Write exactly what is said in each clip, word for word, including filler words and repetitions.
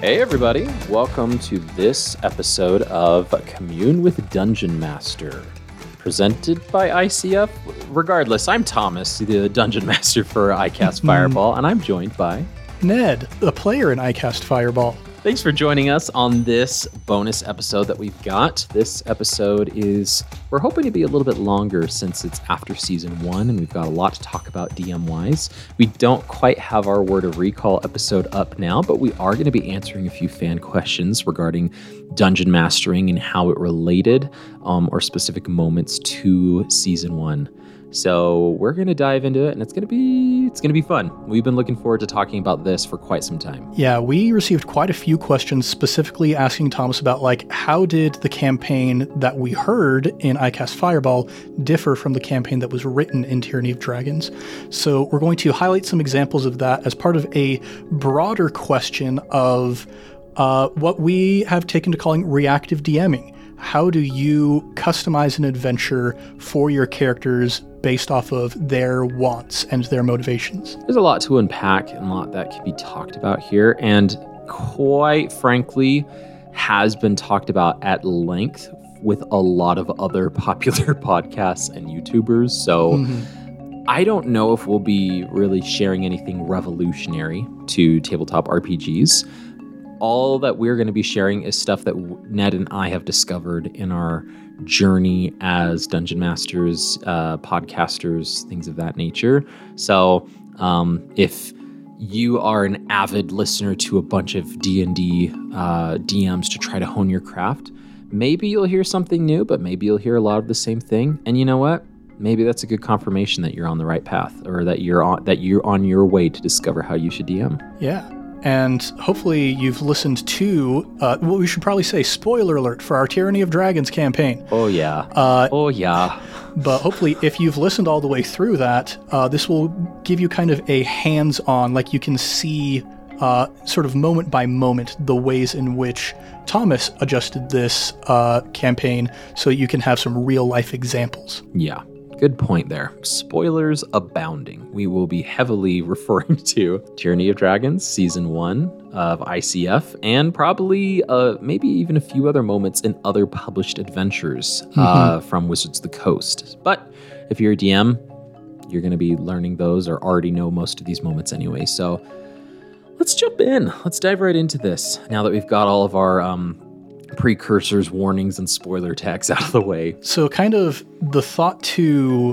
Hey everybody, welcome to this episode of Commune with Dungeon Master, presented by I C F. Regardless, I'm Thomas, the Dungeon Master for iCast Fireball, and I'm joined by Ned, the player in iCast Fireball. Thanks for joining us on this bonus episode that we've got. This episode is, we're hoping to be a little bit longer since it's after season one and we've got a lot to talk about D M-wise. We don't quite have our Word of Recall episode up now, but we are going to be answering a few fan questions regarding dungeon mastering and how it related um, or specific moments to season one. So we're going to dive into it, and it's going to be it's going to be fun. We've been looking forward to talking about this for quite some time. Yeah, we received quite a few questions specifically asking Thomas about, like, how did the campaign that we heard in iCast Fireball differ from the campaign that was written in Tyranny of Dragons? So we're going to highlight some examples of that as part of a broader question of uh, what we have taken to calling reactive DMing. How do you customize an adventure for your characters based off of their wants and their motivations? There's a lot to unpack and a lot that can be talked about here, and quite frankly has been talked about at length with a lot of other popular podcasts and YouTubers. So mm-hmm. I don't know if we'll be really sharing anything revolutionary to tabletop R P Gs. All that we're going to be sharing is stuff that Ned and I have discovered in our journey as dungeon masters, uh, podcasters, things of that nature. So um, if you are an avid listener to a bunch of D and D uh, D Ms to try to hone your craft, maybe you'll hear something new, but maybe you'll hear a lot of the same thing. And you know what? Maybe that's a good confirmation that you're on the right path, or that you're on that you're on your way to discover how you should D M. Yeah. And hopefully you've listened to, uh, well, we should probably say spoiler alert for our Tyranny of Dragons campaign. Oh, yeah. Uh, oh, yeah. But hopefully if you've listened all the way through that, uh, this will give you kind of a hands-on, like you can see uh, sort of moment by moment the ways in which Thomas adjusted this uh, campaign so you can have some real-life examples. Yeah. Good point there. Spoilers abounding. We will be heavily referring to Tyranny of Dragons Season one of I C F, and probably uh, maybe even a few other moments in other published adventures mm-hmm. uh, from Wizards of the Coast. But if you're a D M, you're going to be learning those or already know most of these moments anyway. So let's jump in. Let's dive right into this now that we've got all of our um, precursors, warnings, and spoiler tags out of the way. So kind of the thought to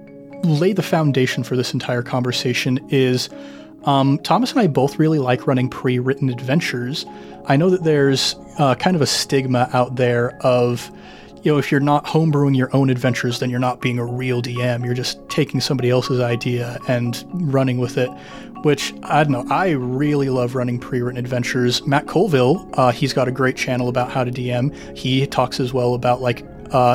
lay the foundation for this entire conversation is um, Thomas and I both really like running pre-written adventures. I know that there's uh, kind of a stigma out there of, you know, if you're not homebrewing your own adventures, then you're not being a real D M. You're just taking somebody else's idea and running with it, which, I don't know, I really love running pre-written adventures. Matt Colville, uh, he's got a great channel about how to D M. He talks as well about, like, uh,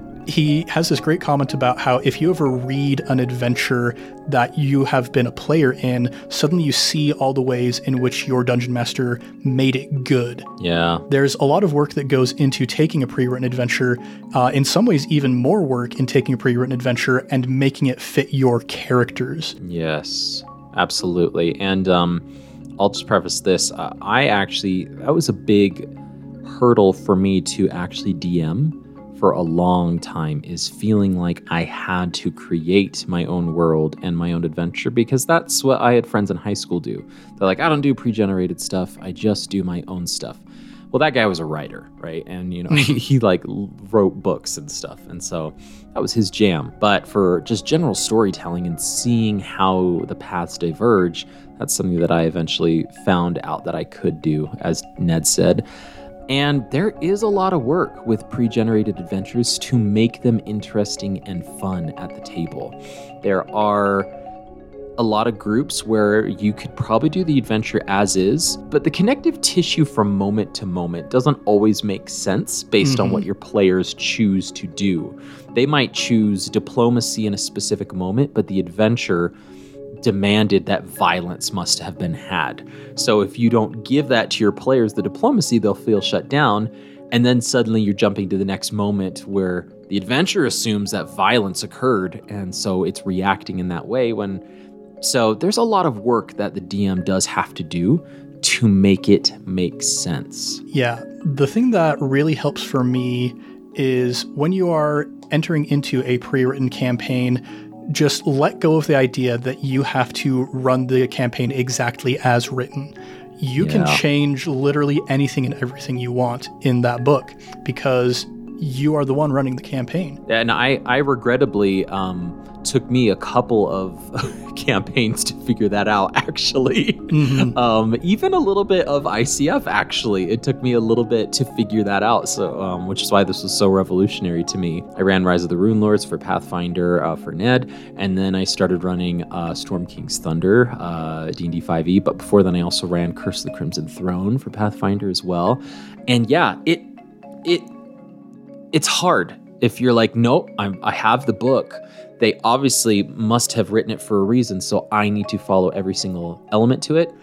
he has this great comment about how if you ever read an adventure that you have been a player in, suddenly you see all the ways in which your dungeon master made it good. Yeah. There's a lot of work that goes into taking a pre-written adventure, uh, in some ways even more work in taking a pre-written adventure and making it fit your characters. Yes, absolutely. And um, I'll just preface this. Uh, I actually, that was a big hurdle for me to actually D M for a long time, is feeling like I had to create my own world and my own adventure, because that's what I had friends in high school do. They're like, I don't do pre-generated stuff, I just do my own stuff. Well, that guy was a writer, right? And, you know, he, he like wrote books and stuff. And so that was his jam. But for just general storytelling and seeing how the paths diverge, that's something that I eventually found out that I could do, as Ned said. And there is a lot of work with pre-generated adventures to make them interesting and fun at the table. There are a lot of groups where you could probably do the adventure as is, but the connective tissue from moment to moment doesn't always make sense based mm-hmm. on what your players choose to do. They might choose diplomacy in a specific moment, but the adventure demanded that violence must have been had. So if you don't give that to your players, the diplomacy, they'll feel shut down. And then suddenly you're jumping to the next moment where the adventure assumes that violence occurred. And so it's reacting in that way when... So there's a lot of work that the D M does have to do to make it make sense. Yeah. The thing that really helps for me is when you are entering into a pre-written campaign, just let go of the idea that you have to run the campaign exactly as written. You yeah. can change literally anything and everything you want in that book because you are the one running the campaign. And I, I regrettably um, took me a couple of campaigns to figure that out, actually. Mm-hmm. Um, even a little bit of I C F, actually. It took me a little bit to figure that out, so um, which is why this was so revolutionary to me. I ran Rise of the Runelords for Pathfinder uh, for Ned, and then I started running uh, Storm King's Thunder, uh, D and D five e, but before then I also ran Curse of the Crimson Throne for Pathfinder as well. And yeah, it it it's hard if you're like, nope, I'm, I have the book. They obviously must have written it for a reason, so I need to follow every single element to it.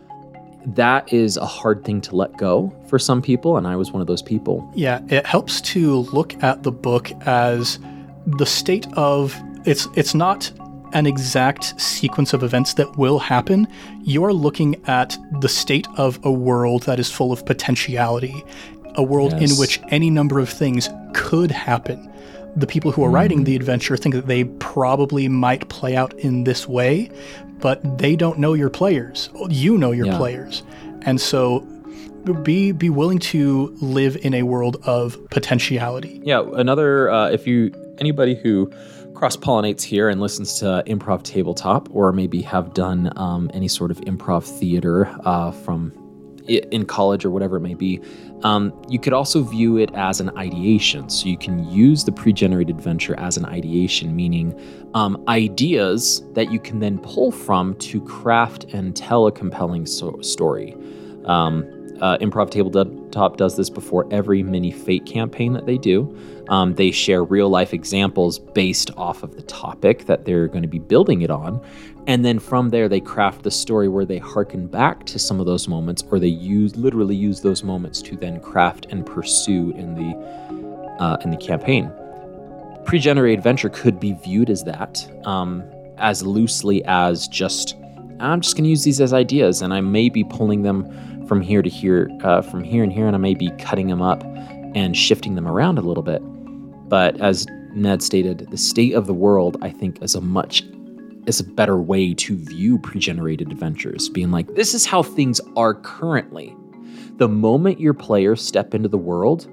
That is a hard thing to let go for some people, and I was one of those people. Yeah, it helps to look at the book as the state of, it's it's not an exact sequence of events that will happen. You're looking at the state of a world that is full of potentiality, a world yes. in which any number of things could happen. The people who are mm. writing the adventure think that they probably might play out in this way, but they don't know your players. You know your yeah. players. And so be be willing to live in a world of potentiality. Yeah, another, uh, if you, anybody who cross-pollinates here and listens to Improv Tabletop, or maybe have done um, any sort of improv theater uh, from in college or whatever it may be, um, you could also view it as an ideation. So you can use the pre-generated adventure as an ideation, meaning um, ideas that you can then pull from to craft and tell a compelling so- story. Um, uh, Improv Tabletop does this before every mini Fate campaign that they do. Um, they share real-life examples based off of the topic that they're going to be building it on. And then from there, they craft the story where they harken back to some of those moments, or they use literally use those moments to then craft and pursue in the uh, in the campaign. Pre-generated adventure could be viewed as that, um, as loosely as just, I'm just going to use these as ideas, and I may be pulling them from here to here, uh, from here and here, and I may be cutting them up and shifting them around a little bit. But as Ned stated, the state of the world, I think, is a much is a better way to view pre-generated adventures, being like, this is how things are currently. The moment your players step into the world,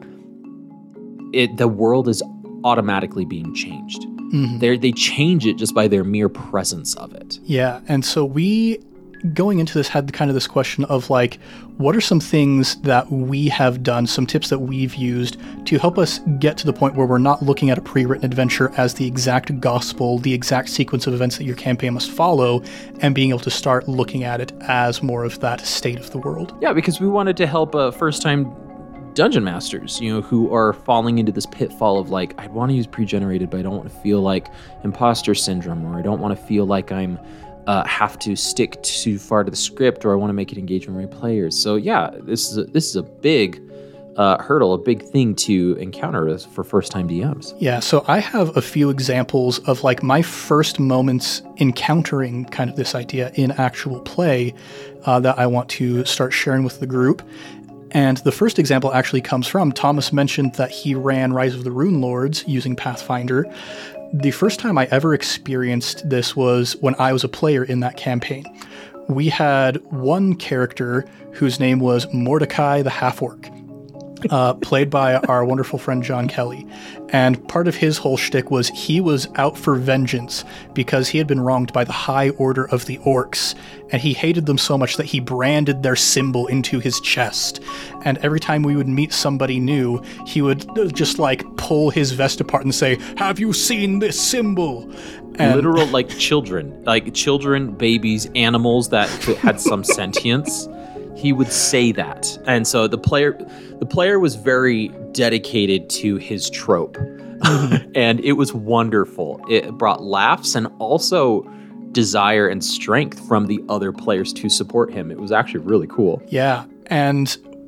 it the world is automatically being changed. Mm-hmm. They they change it just by their mere presence of it. Yeah, and so we, going into this, had kind of this question of like, what are some things that we have done, some tips that we've used to help us get to the point where we're not looking at a pre-written adventure as the exact gospel, the exact sequence of events that your campaign must follow, and being able to start looking at it as more of that state of the world? Yeah, because we wanted to help uh, first-time dungeon masters, you know, who are falling into this pitfall of like, I want to use pre-generated, but I don't want to feel like imposter syndrome, or I don't want to feel like I'm Uh, have to stick too far to the script, or I want to make it engage with my players. So yeah, this is a, this is a big uh, hurdle, a big thing to encounter for first-time D Ms. Yeah, so I have a few examples of like my first moments encountering kind of this idea in actual play uh, that I want to start sharing with the group. And the first example actually comes from, Thomas mentioned that he ran Rise of the Runelords using Pathfinder. The first time I ever experienced this was when I was a player in that campaign. We had one character whose name was Mordecai the Half-Orc, uh, played by our wonderful friend John Kelly. And part of his whole shtick was he was out for vengeance because he had been wronged by the High Order of the Orcs, and he hated them so much that he branded their symbol into his chest. And every time we would meet somebody new, he would just like pull his vest apart and say, "Have you seen this symbol?" And literal, like children, like children, babies, animals that had some sentience. He would say that. And so the player the player was very dedicated to his trope. And it was wonderful. It brought laughs and also desire and strength from the other players to support him. It was actually really cool. Yeah. And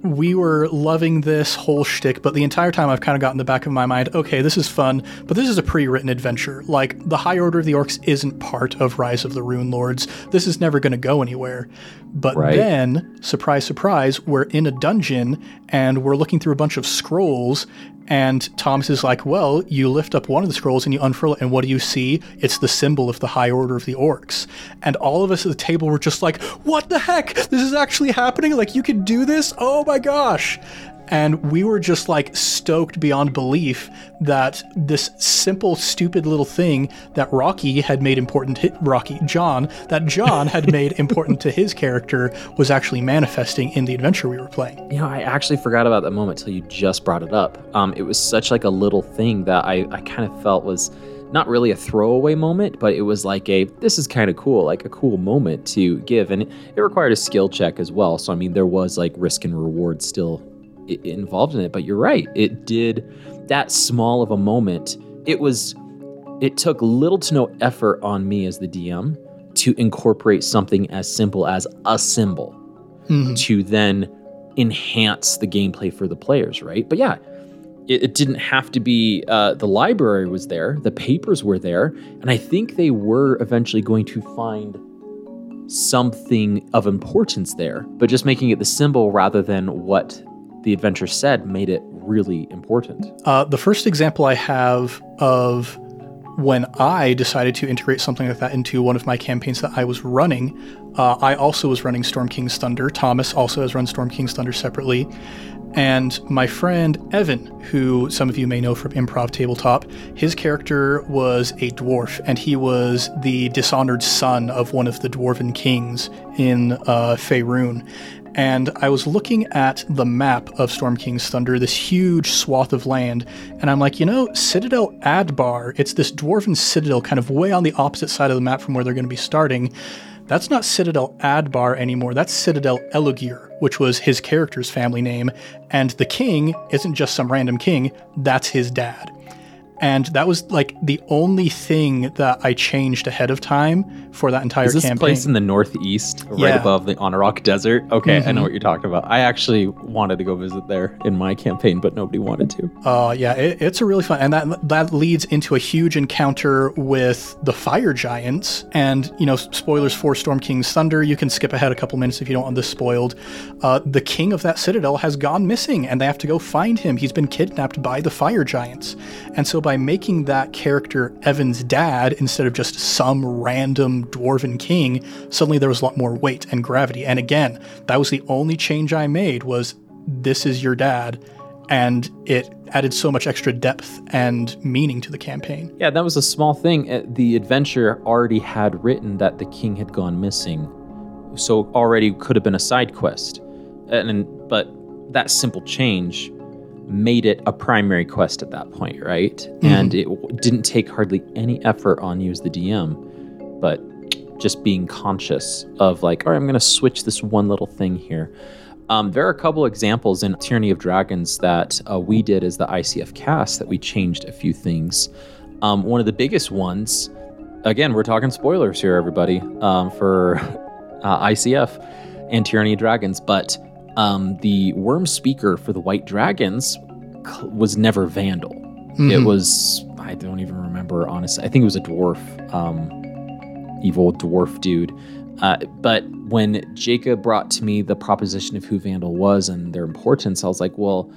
we were loving this whole shtick, but the entire time I've kind of got in the back of my mind, okay, this is fun, but this is a pre-written adventure. Like, the High Order of the Orcs isn't part of Rise of the Rune Lords. This is never going to go anywhere. But right. then, surprise, surprise, we're in a dungeon, and we're looking through a bunch of scrolls, and Thomas is like, well, you lift up one of the scrolls and you unfurl it, and what do you see? It's the symbol of the High Order of the Orcs. And all of us at the table were just like, what the heck? This is actually happening? Like, you can do this? Oh my gosh. And we were just like stoked beyond belief that this simple, stupid little thing that Rocky had made important, to, Rocky, John, that John had made important to his character was actually manifesting in the adventure we were playing. You know, I actually forgot about that moment till you just brought it up. Um, it was such like a little thing that I, I kind of felt was not really a throwaway moment, but it was like a, this is kind of cool, like a cool moment to give. And it, it required a skill check as well. So, I mean, there was like risk and reward still involved in it, but you're right, it did that small of a moment. It was it took little to no effort on me as the D M to incorporate something as simple as a symbol mm-hmm. to then enhance the gameplay for the players, right? But yeah, it, it didn't have to be uh, the library was there, the papers were there, and I think they were eventually going to find something of importance there, but just making it the symbol rather than what the adventure said made it really important. Uh, the first example I have of when I decided to integrate something like that into one of my campaigns that I was running, uh, I also was running Storm King's Thunder. Thomas also has run Storm King's Thunder separately. And my friend Evan, who some of you may know from Improv Tabletop, his character was a dwarf, and he was the dishonored son of one of the dwarven kings in uh, Faerun. And I was looking at the map of Storm King's Thunder, this huge swath of land, and I'm like, you know, Citadel Adbar, it's this dwarven citadel kind of way on the opposite side of the map from where they're going to be starting. That's not Citadel Adbar anymore, that's Citadel Elugir, which was his character's family name, and the king isn't just some random king, that's his dad. And that was like the only thing that I changed ahead of time for that entire campaign. Is this campaign. place in the northeast, right yeah. above the Anarok Desert? Okay, mm-hmm. I know what you're talking about. I actually wanted to go visit there in my campaign, but nobody wanted to. Oh, uh, yeah, it, it's a really fun, and that that leads into a huge encounter with the fire giants. And, you know, spoilers for Storm King's Thunder, you can skip ahead a couple minutes if you don't want this spoiled. Uh, the king of that citadel has gone missing, and they have to go find him. He's been kidnapped by the fire giants. And so by making that character Evan's dad instead of just some random dwarven king, suddenly there was a lot more weight and gravity. And again, that was the only change I made was this is your dad, and it added so much extra depth and meaning to the campaign. Yeah, that was a small thing. The adventure already had written that the king had gone missing, so already could have been a side quest. And but that simple change made it a primary quest at that point, right? Mm-hmm. And it w- didn't take hardly any effort on you as the D M, but just being conscious of like, all right, I'm going to switch this one little thing here. Um, there are a couple examples in Tyranny of Dragons that uh, we did as the I C F cast that we changed a few things. Um, one of the biggest ones, again, we're talking spoilers here, everybody, um, for uh, I C F and Tyranny of Dragons, but Um, the worm speaker for the White Dragons was never Vandal. Mm-hmm. It was, I don't even remember, honestly. I think it was a dwarf, um, evil dwarf dude. Uh, but when Jacob brought to me the proposition of who Vandal was and their importance, I was like, well,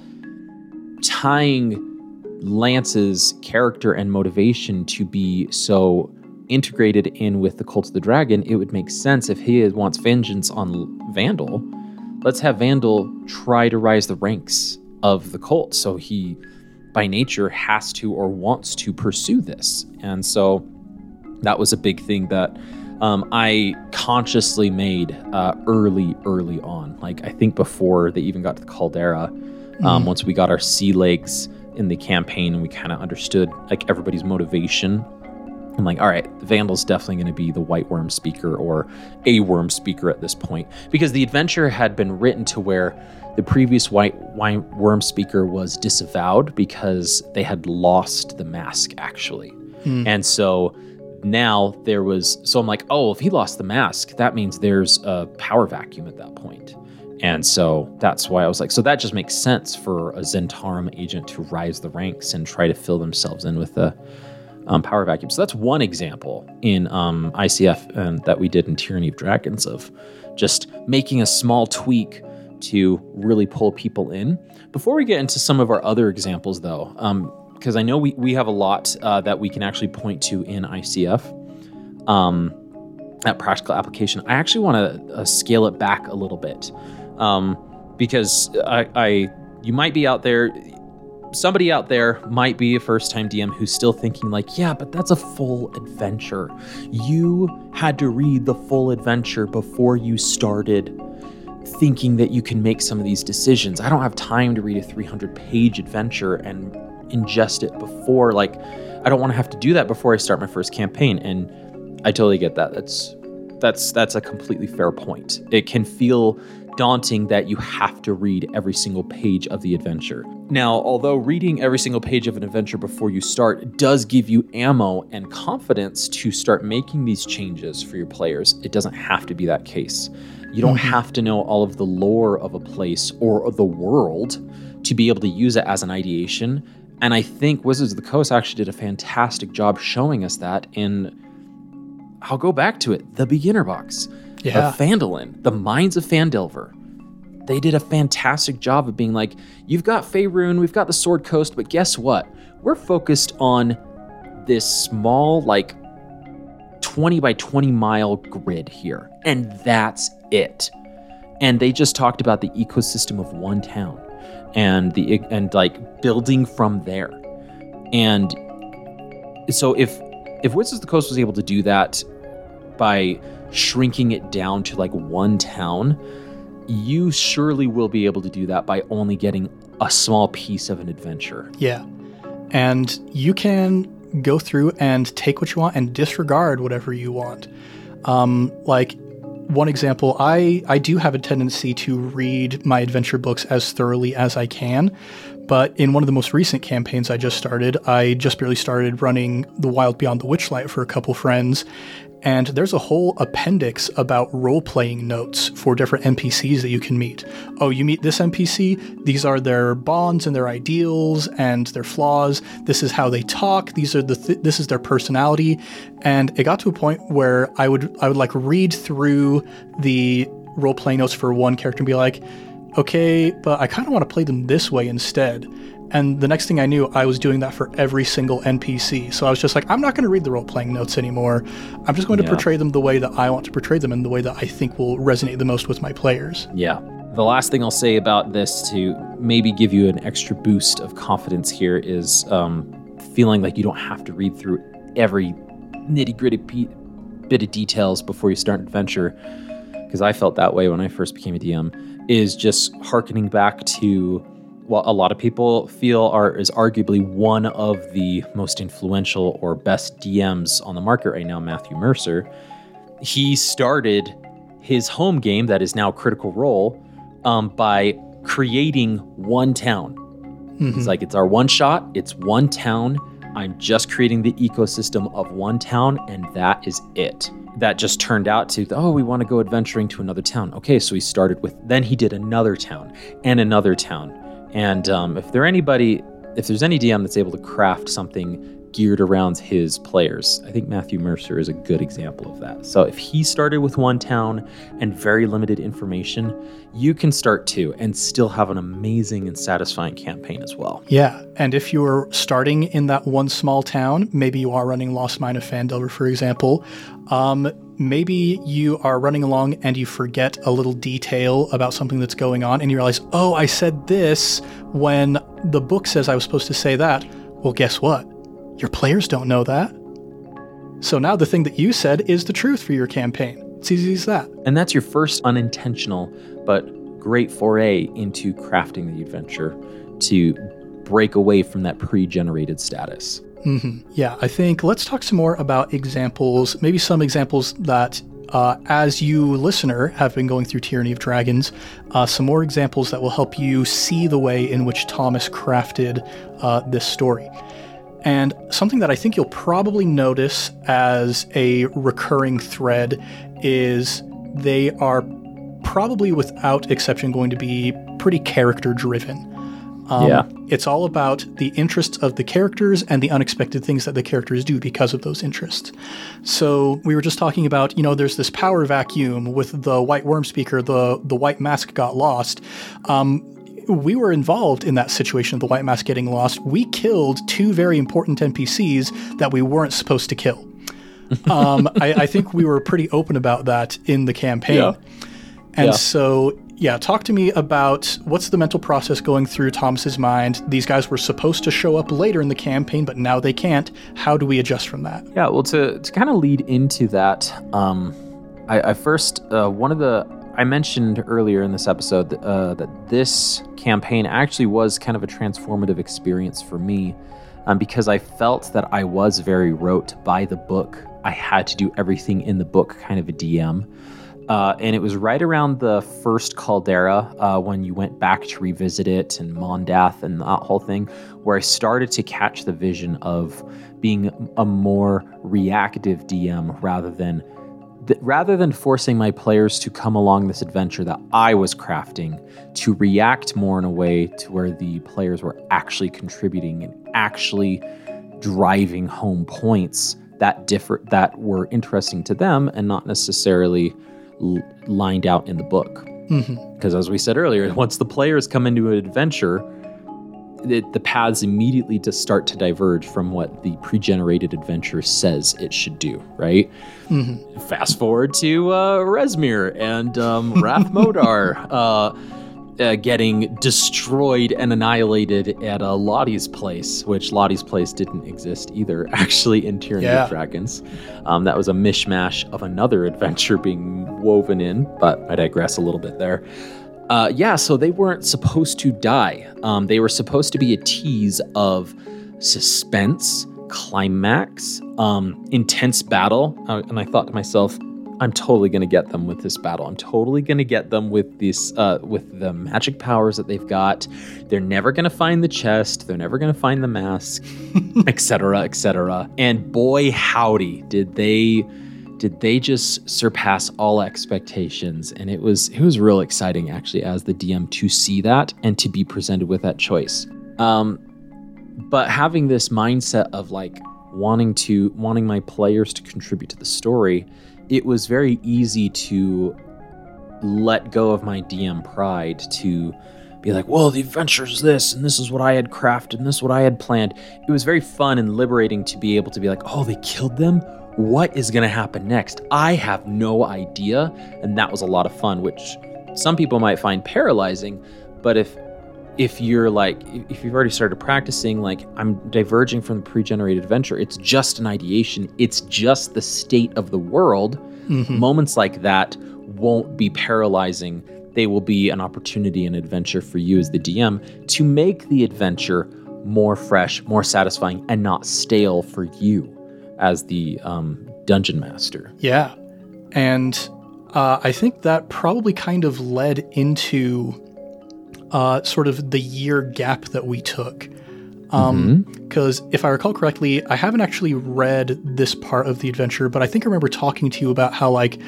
tying Lance's character and motivation to be so integrated in with the Cult of the Dragon, it would make sense if he wants vengeance on Vandal. Let's have Vandal try to rise the ranks of the cult. So he, by nature, has to or wants to pursue this. And so that was a big thing that um, I consciously made uh, early, early on. Like, I think before they even got to the Caldera, um, mm. once we got our sea legs in the campaign and we kind of understood like everybody's motivation, I'm like, all right, Vandal's definitely going to be the White Worm Speaker or a Worm Speaker at this point. Because the adventure had been written to where the previous White Worm Speaker was disavowed because they had lost the mask, actually. Hmm. And so now there was, so I'm like, oh, if he lost the mask, that means there's a power vacuum at that point. And so that's why I was like, so that just makes sense for a Zentarum agent to rise the ranks and try to fill themselves in with the um, power vacuum. So that's one example in um, I C F and that we did in Tyranny of Dragons of just making a small tweak to really pull people in. Before we get into some of our other examples, though, um, because I know we, we have a lot uh, that we can actually point to in I C F, um, that practical application, I actually want to uh, scale it back a little bit, um, because I, I you might be out there, somebody out there might be a first-time D M who's still thinking like, yeah, but that's a full adventure. You had to read the full adventure before you started thinking that you can make some of these decisions. I don't have time to read a three hundred page adventure and ingest it before, like, I don't want to have to do that before I start my first campaign. And I totally get that. That's that's that's a completely fair point. It can feel daunting that you have to read every single page of the adventure. Now, although reading every single page of an adventure before you start does give you ammo and confidence to start making these changes for your players, it doesn't have to be that case. You don't mm-hmm. have to know all of the lore of a place or the world to be able to use it as an ideation. And I think Wizards of the Coast actually did a fantastic job showing us that in, I'll go back to it, the beginner box yeah. of Phandalin, the Mines of Phandelver. They did a fantastic job of being like, you've got Faerun, we've got the Sword Coast, but guess what? We're focused on this small, like, twenty by twenty mile grid here, and that's it. And they just talked about the ecosystem of one town and the and like building from there. And so if if Wizards of the Coast was able to do that by shrinking it down to like one town, you surely will be able to do that by only getting a small piece of an adventure. Yeah. And you can go through and take what you want and disregard whatever you want. Um, like one example, I, I do have a tendency to read my adventure books as thoroughly as I can. But in one of the most recent campaigns I just started, I just barely started running The Wild Beyond the Witchlight for a couple friends. And there's a whole appendix about role-playing notes for different N P Cs that you can meet. Oh, you meet this N P C, these are their bonds and their ideals and their flaws. This is how they talk. These are the th- this is their personality. And it got to a point where I would I would like read through the role-playing notes for one character and be like, okay, but I kind of want to play them this way instead. And the next thing I knew, I was doing that for every single N P C. So I was just like, I'm not going to read the role-playing notes anymore. I'm just going to yeah. portray them the way that I want to portray them and the way that I think will resonate the most with my players. Yeah. The last thing I'll say about this to maybe give you an extra boost of confidence here is um, feeling like you don't have to read through every nitty-gritty pe- bit of details before you start an adventure, because I felt that way when I first became a D M, is just hearkening back to what a lot of people feel are is arguably one of the most influential or best D Ms on the market right now, Matthew Mercer. He started his home game that is now Critical Role um, by creating one town. Mm-hmm. He's like, it's our one shot, it's one town. I'm just creating the ecosystem of one town, and that is it. That just turned out to, oh, we want to go adventuring to another town. Okay, so he started with, then he did another town and another town. And um, if there anybody, if there's any D M that's able to craft something geared around his players, I think Matthew Mercer is a good example of that. So if he started with one town and very limited information, you can start too and still have an amazing and satisfying campaign as well. Yeah, and if you're starting in that one small town, maybe you are running Lost Mine of Phandelver, for example, um, maybe you are running along and you forget a little detail about something that's going on and you realize, oh, I said this when the book says I was supposed to say that. Well, guess what? Your players don't know that. So now the thing that you said is the truth for your campaign. It's easy as that. And that's your first unintentional but great foray into crafting the adventure to break away from that pre-generated status. Mm-hmm. Yeah, I think let's talk some more about examples, maybe some examples that, uh, as you listener have been going through Tyranny of Dragons, uh, some more examples that will help you see the way in which Thomas crafted uh, this story. And something that I think you'll probably notice as a recurring thread is they are probably without exception going to be pretty character driven. Um, yeah. It's all about the interests of the characters and the unexpected things that the characters do because of those interests. So we were just talking about, you know, there's this power vacuum with the White Worm Speaker, the, the White Mask got lost. Um, we were involved in that situation of the White Mask getting lost. We killed two very important N P Cs that we weren't supposed to kill. um, I, I think we were pretty open about that in the campaign. Yeah. And yeah. so... Yeah, talk to me about what's the mental process going through Thomas's mind. These guys were supposed to show up later in the campaign, but now they can't. How do we adjust from that? Yeah, well, to, to kind of lead into that, um, I, I first, uh, one of the, I mentioned earlier in this episode uh, that this campaign actually was kind of a transformative experience for me um, because I felt that I was very rote by the book. I had to do everything in the book, kind of a D M. Uh, and it was right around the first Caldera, uh, when you went back to revisit it and Mondath and that whole thing, where I started to catch the vision of being a more reactive D M rather than th- rather than forcing my players to come along this adventure that I was crafting, to react more in a way to where the players were actually contributing and actually driving home points that differ that were interesting to them and not necessarily lined out in the book. Because mm-hmm. as we said earlier, once the players come into an adventure, it, the paths immediately just start to diverge from what the pre-generated adventure says it should do, right? Mm-hmm. Fast forward to uh, Rezmir and um, Rath Modar uh, uh, getting destroyed and annihilated at uh, Lottie's place, which Lottie's place didn't exist either, actually, in Tyranny yeah. of Dragons. Um, that was a mishmash of another adventure being woven in, but I digress a little bit there. Uh, yeah, so they weren't supposed to die. Um, they were supposed to be a tease of suspense, climax, um, intense battle. Uh, and I thought to myself, I'm totally going to get them with this battle. I'm totally going to get them with this, uh, with the magic powers that they've got. They're never going to find the chest. They're never going to find the mask, et cetera, et cetera. And boy, howdy, did they, did they just surpass all expectations. And it was, it was real exciting actually as the D M to see that and to be presented with that choice. Um, but having this mindset of like wanting to, wanting my players to contribute to the story, it was very easy to let go of my D M pride to be like, well, the adventure's this, and this is what I had crafted, and this is what I had planned. It was very fun and liberating to be able to be like, oh, they killed them? What is going to happen next? I have no idea. And that was a lot of fun, which some people might find paralyzing. But if if you're like, if you've already started practicing, like I'm diverging from the pre-generated adventure, it's just an ideation. It's just the state of the world. Mm-hmm. Moments like that won't be paralyzing. They will be an opportunity and adventure for you as the D M to make the adventure more fresh, more satisfying, and not stale for you as the um, dungeon master. Yeah. And uh, I think that probably kind of led into uh, sort of the year gap that we took. Um, because mm-hmm. if I recall correctly, I haven't actually read this part of the adventure, but I think I remember talking to you about how like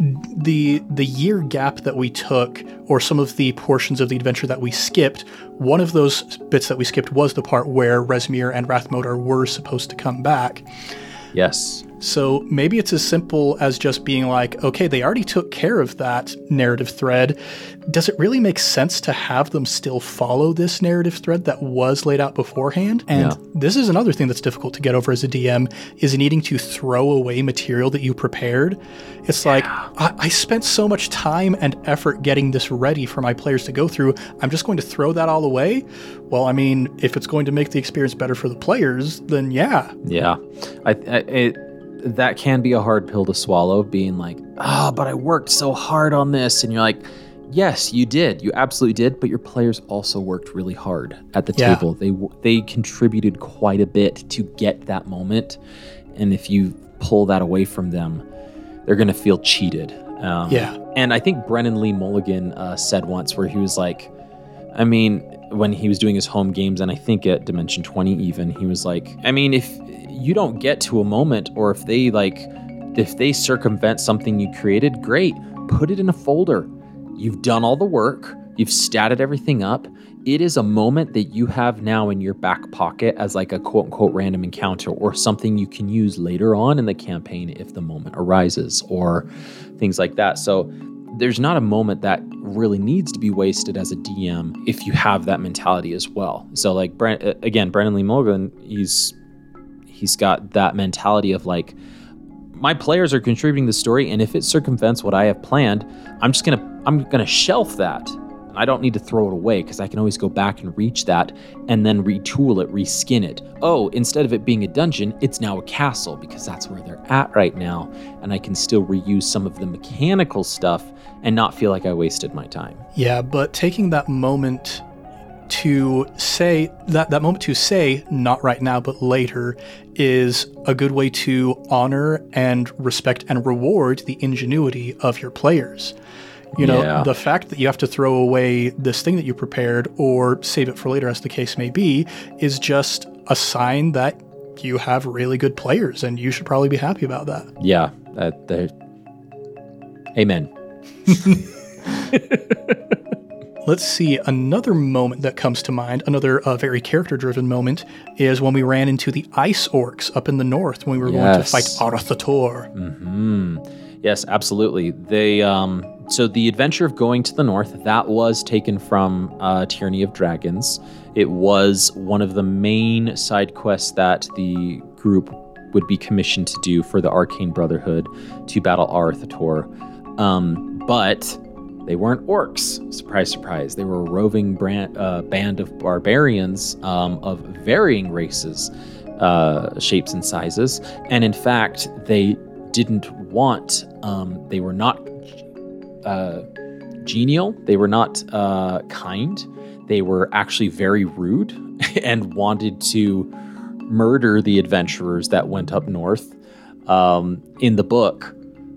the the year gap that we took, or some of the portions of the adventure that we skipped, one of those bits that we skipped was the part where Rezmir and Rath Modar were supposed to come back. Yes. So maybe it's as simple as just being like, okay, they already took care of that narrative thread. Does it really make sense to have them still follow this narrative thread that was laid out beforehand? And yeah. this is another thing that's difficult to get over as a D M, is needing to throw away material that you prepared. It's yeah. like, I-, I spent so much time and effort getting this ready for my players to go through. I'm just going to throw that all away? Well, I mean, if it's going to make the experience better for the players, then yeah. Yeah. I, I it that can be a hard pill to swallow, being like, ah, oh, but I worked so hard on this. And you're like, yes, you did. You absolutely did. But your players also worked really hard at the yeah. table. They they contributed quite a bit to get that moment. And if you pull that away from them, they're going to feel cheated. Um, yeah. And I think Brennan Lee Mulligan uh, said once where he was like, I mean, when he was doing his home games, and I think at Dimension twenty even, he was like, I mean, if you don't get to a moment, or if they like, if they circumvent something you created, great, put it in a folder. You've done all the work. You've statted everything up. It is a moment that you have now in your back pocket as like a quote unquote random encounter or something you can use later on in the campaign if the moment arises or things like that. So there's not a moment that really needs to be wasted as a D M if you have that mentality as well. So like, Brent, again, Brennan Lee Mulligan, he's he's got that mentality of like, my players are contributing the story, and if it circumvents what I have planned, I'm just gonna I'm gonna shelf that. I don't need to throw it away because I can always go back and reach that and then retool it, reskin it. Oh, instead of it being a dungeon, it's now a castle because that's where they're at right now. And I can still reuse some of the mechanical stuff and not feel like I wasted my time. Yeah, but taking that moment to say, that, that moment to say, not right now, but later, is a good way to honor and respect and reward the ingenuity of your players. You know, yeah. The fact that you have to throw away this thing that you prepared or save it for later, as the case may be, is just a sign that you have really good players, and you should probably be happy about that. Yeah. Uh, Amen. Let's see, another moment that comes to mind, another uh, very character-driven moment, is when we ran into the Ice Orcs up in the north when we were yes. going to fight Arathator. Mm-hmm. Yes, absolutely. They... um. So the adventure of going to the north, that was taken from uh, Tyranny of Dragons. It was one of the main side quests that the group would be commissioned to do for the Arcane Brotherhood to battle Arathator. Um, but they weren't orcs. Surprise, surprise. They were a roving brand, uh, band of barbarians um, of varying races, uh, shapes, and sizes. And in fact, they didn't want, um, they were not Uh, genial. They were not uh, kind. They were actually very rude and wanted to murder the adventurers that went up north um, in the book.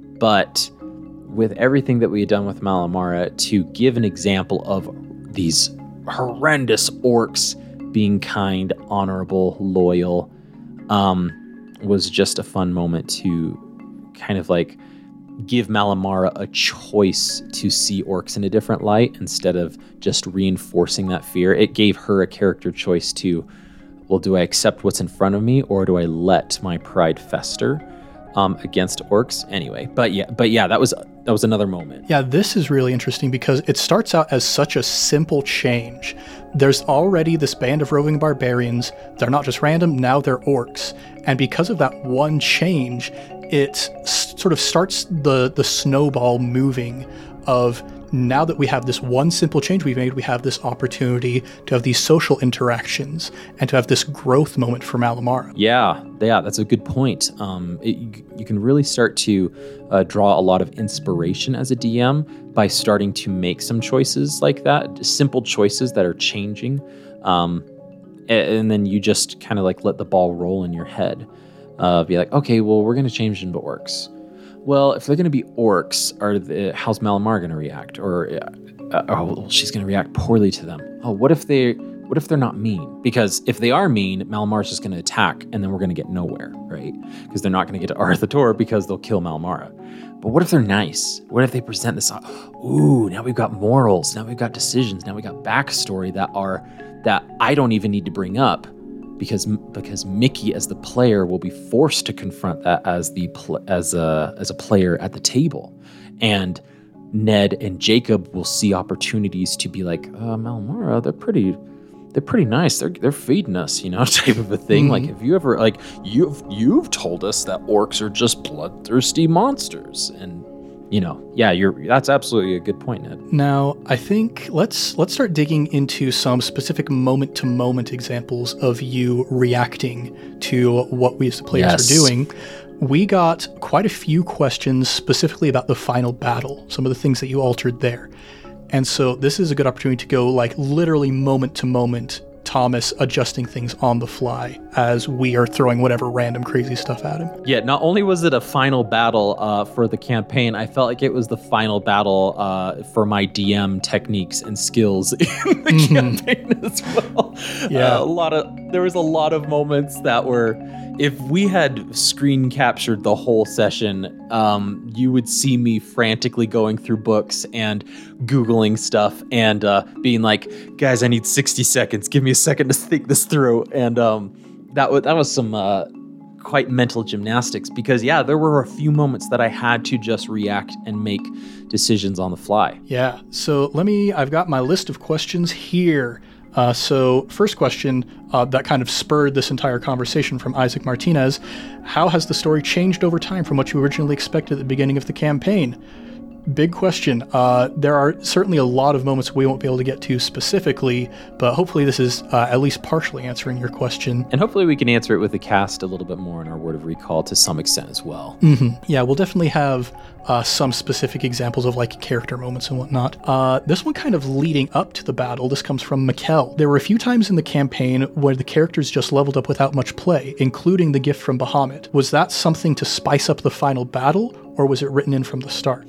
But with everything that we had done with Malamara, to give an example of these horrendous orcs being kind, honorable, loyal, um, was just a fun moment to kind of like give Malamara a choice to see orcs in a different light instead of just reinforcing that fear. It gave her a character choice to, well, do I accept what's in front of me or do I let my pride fester um, against orcs? Anyway, but yeah, but yeah, that was that was another moment. Yeah, this is really interesting because it starts out as such a simple change. There's already this band of roving barbarians. They're not just random, now they're orcs. And because of that one change, it sort of starts the, the snowball moving of now that we have this one simple change we've made, we have this opportunity to have these social interactions and to have this growth moment for Malamara. Yeah, yeah, that's a good point. Um, it, you, you can really start to uh, draw a lot of inspiration as a D M by starting to make some choices like that, simple choices that are changing. Um, and, and then you just kind of like let the ball roll in your head. Uh, be like, okay, well, we're going to change into orcs. Well, if they're going to be orcs, are the, how's Malamar going to react? Or, uh, oh, well, she's going to react poorly to them. Oh, what if they, what if they're not mean? Because if they are mean, Malamar's just going to attack, and then we're going to get nowhere, right? Because they're not going to get to Arathator because they'll kill Malamara. But what if they're nice? What if they present this? Ooh, now we've got morals. Now we've got decisions. Now we got backstory that are that I don't even need to bring up. Because because Mickey as the player will be forced to confront that as the pl- as a as a player at the table, and Ned and Jacob will see opportunities to be like, uh, Malamara, they're pretty they're pretty nice. They're they're feeding us, you know, type of a thing. Mm-hmm. Like, have you ever like you've you've told us that orcs are just bloodthirsty monsters, and you know, yeah, you're that's absolutely a good point, Ned. Now, I think let's let's start digging into some specific moment-to-moment examples of you reacting to what we as the players yes. are doing. We got quite a few questions specifically about the final battle, some of the things that you altered there. And so this is a good opportunity to go like literally moment-to-moment Thomas adjusting things on the fly as we are throwing whatever random crazy stuff at him. Yeah, not only was it a final battle uh, for the campaign, I felt like it was the final battle uh, for my D M techniques and skills in the mm-hmm. campaign as well. Yeah, uh, a lot of there was a lot of moments that were, if we had screen captured the whole session, um, you would see me frantically going through books and Googling stuff and uh, being like, guys, I need sixty seconds. Give me a second to think this through. And um, that, w- that was some uh, quite mental gymnastics because, yeah, there were a few moments that I had to just react and make decisions on the fly. Yeah. So let me, I've got my list of questions here. Uh, so first question uh, that kind of spurred this entire conversation from Isaac Martinez. How has the story changed over time from what you originally expected at the beginning of the campaign? Big question. Uh, there are certainly a lot of moments we won't be able to get to specifically, but hopefully this is uh, at least partially answering your question. And hopefully we can answer it with the cast a little bit more in our Word of Recall to some extent as well. Mm-hmm. Yeah, we'll definitely have uh, some specific examples of like character moments and whatnot. Uh, this one kind of leading up to the battle, this comes from Mikkel. There were a few times in the campaign where the characters just leveled up without much play, including the gift from Bahamut. Was that something to spice up the final battle, or was it written in from the start?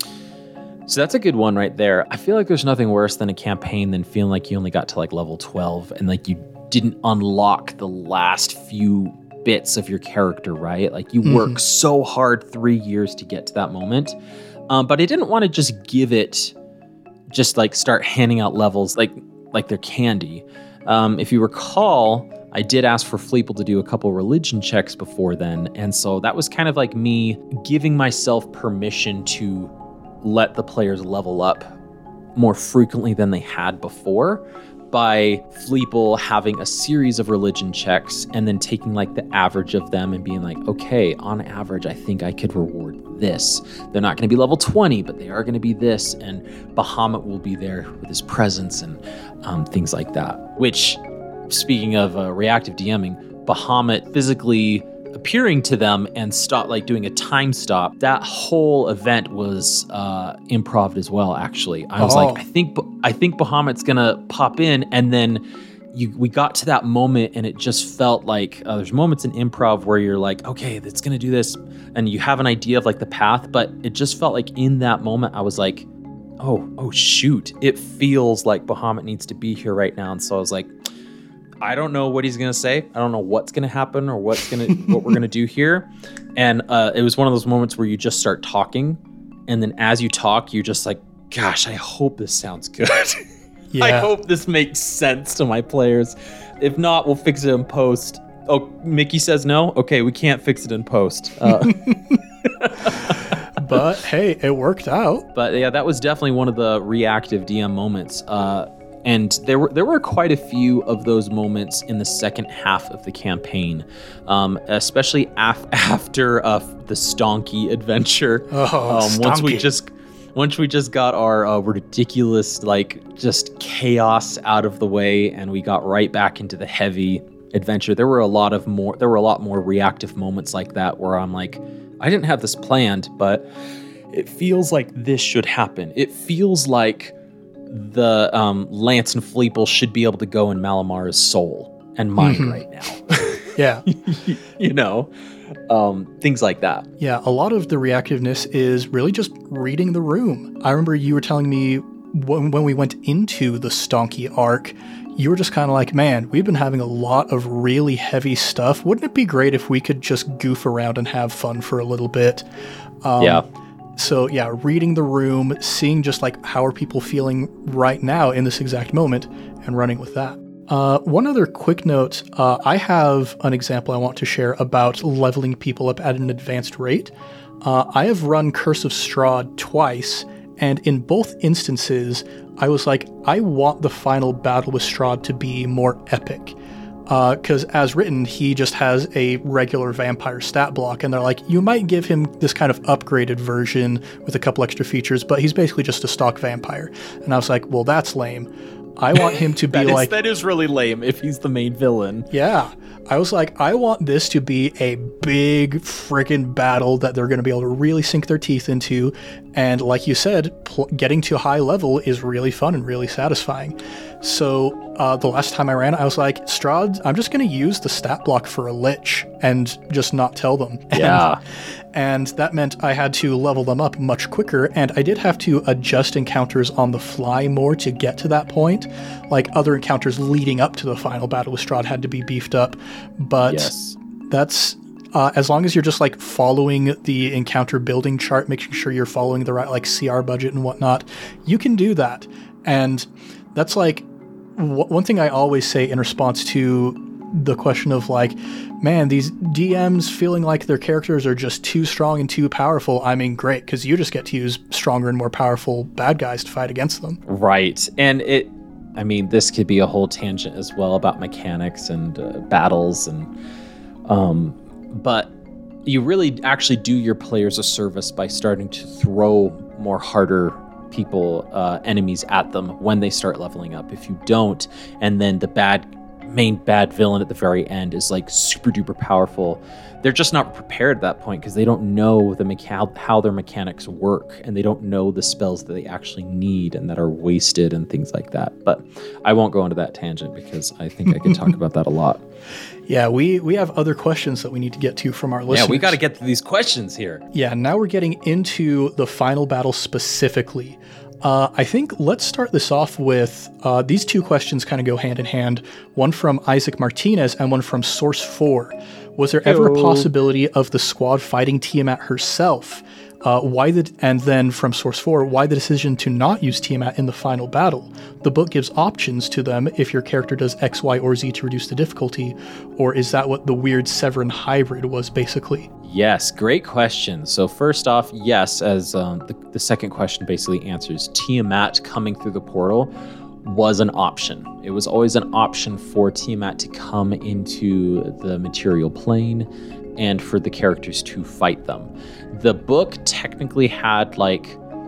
So that's a good one right there. I feel like there's nothing worse than a campaign than feeling like you only got to like level twelve and like you didn't unlock the last few bits of your character, right? Like you mm-hmm. work so hard three years to get to that moment. Um, but I didn't want to just give it, just like start handing out levels like like they're candy. Um, if you recall, I did ask for Fleeple to do a couple religion checks before then. And so that was kind of like me giving myself permission to let the players level up more frequently than they had before by Fleeple having a series of religion checks and then taking like the average of them and being like, okay, on average, I think I could reward this. They're not going to be level twenty, but they are going to be this. And Bahamut will be there with his presence and um, things like that. Which, speaking of uh, reactive DMing, Bahamut physically appearing to them and stop, like doing a time stop. That whole event was uh, improv as well. Actually, I was oh. like, I think, I think Bahamut's gonna pop in, and then you, we got to that moment, and it just felt like uh, there's moments in improv where you're like, okay, it's gonna do this, and you have an idea of like the path, but it just felt like in that moment, I was like, oh, oh shoot, it feels like Bahamut needs to be here right now, and so I was like, I don't know what he's going to say. I don't know what's going to happen or what's going to what we're going to do here. And uh, it was one of those moments where you just start talking. And then as you talk, you're just like, gosh, I hope this sounds good. Yeah. I hope this makes sense to my players. If not, we'll fix it in post. Oh, Mickey says no? Okay, we can't fix it in post. Uh, but hey, it worked out. But yeah, that was definitely one of the reactive D M moments. Uh, And there were there were quite a few of those moments in the second half of the campaign, um, especially af- after uh, the Stonky adventure. Oh, um, Stonky. Once we just once we just got our uh, ridiculous, like just chaos out of the way, and we got right back into the heavy adventure. There were a lot of more. There were a lot more reactive moments like that where I'm like, I didn't have this planned, but it feels like this should happen. It feels like the um, Lance and Fleeple should be able to go in Malamar's soul and mind mm-hmm. right now. Yeah. You know, um, things like that. Yeah, a lot of the reactiveness is really just reading the room. I remember you were telling me when, when we went into the Stonky arc, you were just kind of like, man, we've been having a lot of really heavy stuff. Wouldn't it be great if we could just goof around and have fun for a little bit? Um, yeah. So yeah, reading the room, seeing just like how are people feeling right now in this exact moment and running with that. Uh, one other quick note, uh, I have an example I want to share about leveling people up at an advanced rate. Uh, I have run Curse of Strahd twice, and in both instances, I was like, I want the final battle with Strahd to be more epic. Because uh, as written, he just has a regular vampire stat block, and they're like, you might give him this kind of upgraded version with a couple extra features, but he's basically just a stock vampire. And I was like, well, that's lame. I want him to be that like... Is, that is really lame if he's the main villain. Yeah. I was like, I want this to be a big friggin' battle that they're going to be able to really sink their teeth into. And like you said, pl- getting to high level is really fun and really satisfying. So uh, the last time I ran, I was like, Strahd, I'm just going to use the stat block for a lich and just not tell them. Yeah. And, and that meant I had to level them up much quicker, and I did have to adjust encounters on the fly more to get to that point. Like other encounters leading up to the final battle with Strahd had to be beefed up. But yes. that's Uh, as long as you're just like following the encounter building chart, making sure you're following the right like C R budget and whatnot, you can do that. And that's like w- one thing I always say in response to the question of like, man, these D Ms feeling like their characters are just too strong and too powerful. I mean, great, because you just get to use stronger and more powerful bad guys to fight against them. Right. And it, I mean, this could be a whole tangent as well about mechanics and uh, battles and, um, but you really actually do your players a service by starting to throw more harder people, uh, enemies at them when they start leveling up. If you don't, and then the bad main bad villain at the very end is like super duper powerful, they're just not prepared at that point because they don't know the mecha- how their mechanics work, and they don't know the spells that they actually need and that are wasted and things like that. But I won't go into that tangent because I think I could talk about that a lot. Yeah, we, we have other questions that we need to get to from our listeners. Yeah, we got to get to these questions here. Yeah, now we're getting into the final battle specifically. Uh, I think let's start this off with uh, these two questions kind of go hand in hand. One from Isaac Martinez and one from Source four. Was there ever a possibility of the squad fighting Tiamat herself? Uh, why the, and then from Source four, why the decision to not use Tiamat in the final battle? The book gives options to them if your character does X, Y, or Z to reduce the difficulty, or is that what the weird Severin hybrid was basically? Yes, great question. So first off, yes, as um, the, the second question basically answers, Tiamat coming through the portal was an option. It was always an option for Tiamat to come into the material plane and for the characters to fight them. The book technically had like,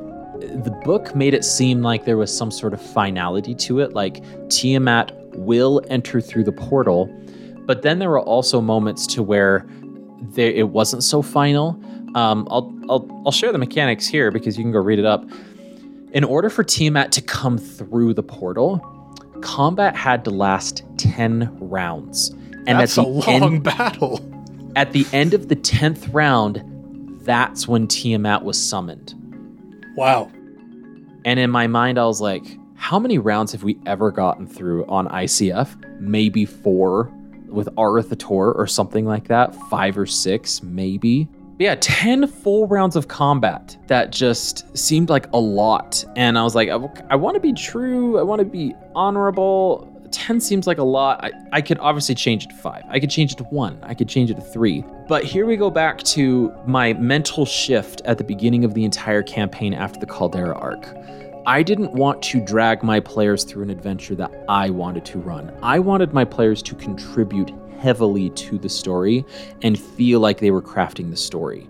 the book made it seem like there was some sort of finality to it, like Tiamat will enter through the portal, but then there were also moments to where there, it wasn't so final. Um, I'll, I'll, I'll share the mechanics here because you can go read it up. In order for Tiamat to come through the portal, combat had to last ten rounds. And that's at a the long end, battle. At the end of the tenth round, that's when Tiamat was summoned. Wow. And in my mind, I was like, how many rounds have we ever gotten through on I C F? Maybe four with Arithator or something like that. Five or six, maybe. But yeah, ten full rounds of combat. That just seemed like a lot. And I was like, I, I want to be true. I want to be honorable. ten seems like a lot. I, I could obviously change it to five. I could change it to one. I could change it to three. But here we go back to my mental shift at the beginning of the entire campaign after the Caldera arc. I didn't want to drag my players through an adventure that I wanted to run. I wanted my players to contribute heavily to the story and feel like they were crafting the story.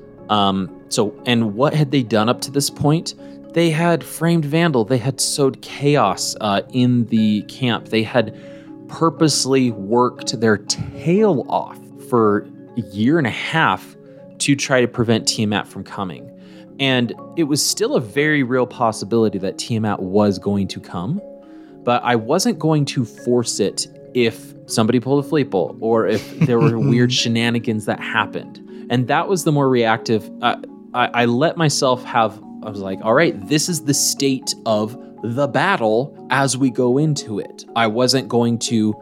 Um, so, and what had they done up to this point? They had framed Vandal. They had sowed chaos uh, in the camp. They had purposely worked their tail off for a year and a half to try to prevent Tiamat from coming. And it was still a very real possibility that Tiamat was going to come, but I wasn't going to force it if somebody pulled a Fleeple or if there were weird shenanigans that happened. And that was the more reactive. Uh, I, I let myself have, I was like, all right, this is the state of the battle as we go into it. I wasn't going to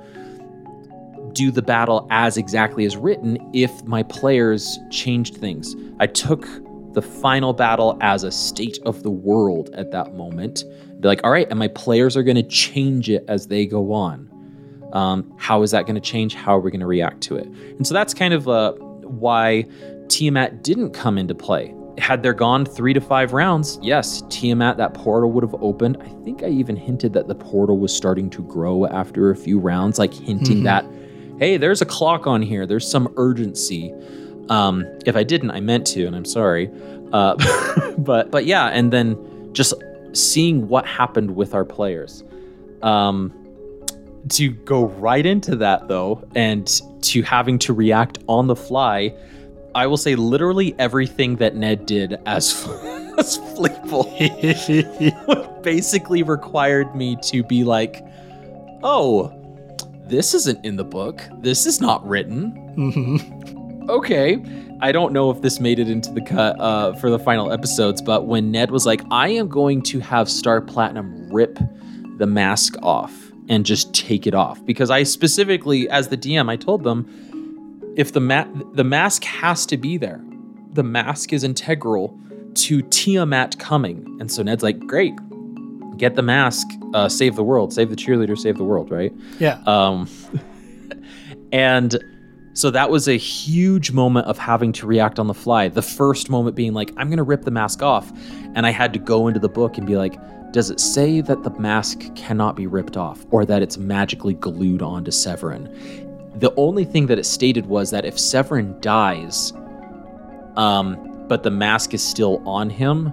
do the battle as exactly as written if my players changed things. I took the final battle as a state of the world at that moment. Be like, all right, and my players are going to change it as they go on. Um, how is that going to change? How are we going to react to it? And so that's kind of uh, why Tiamat didn't come into play. Had there gone three to five rounds, yes, Tiamat, that portal would have opened. I think I even hinted that the portal was starting to grow after a few rounds, like hinting mm-hmm. that, hey, there's a clock on here. There's some urgency. Um, if I didn't, I meant to, and I'm sorry. Uh, but but yeah, and then just seeing what happened with our players. Um, to go right into that, though, and to having to react on the fly, I will say literally everything that Ned did as, as Fleeple basically required me to be like, oh, this isn't in the book. This is not written. Mm-hmm. Okay. I don't know if this made it into the cut uh, for the final episodes, but when Ned was like, I am going to have Star Platinum rip the mask off and just take it off. Because I specifically, as the D M, I told them, if the ma- the mask has to be there. The mask is integral to Tiamat coming. And so Ned's like, great, get the mask, uh, save the world, save the cheerleader, save the world, right? Yeah. Um, and so that was a huge moment of having to react on the fly. The first moment being like, I'm going to rip the mask off. And I had to go into the book and be like, does it say that the mask cannot be ripped off or that it's magically glued onto Severin? The only thing that it stated was that if Severin dies, um, but the mask is still on him,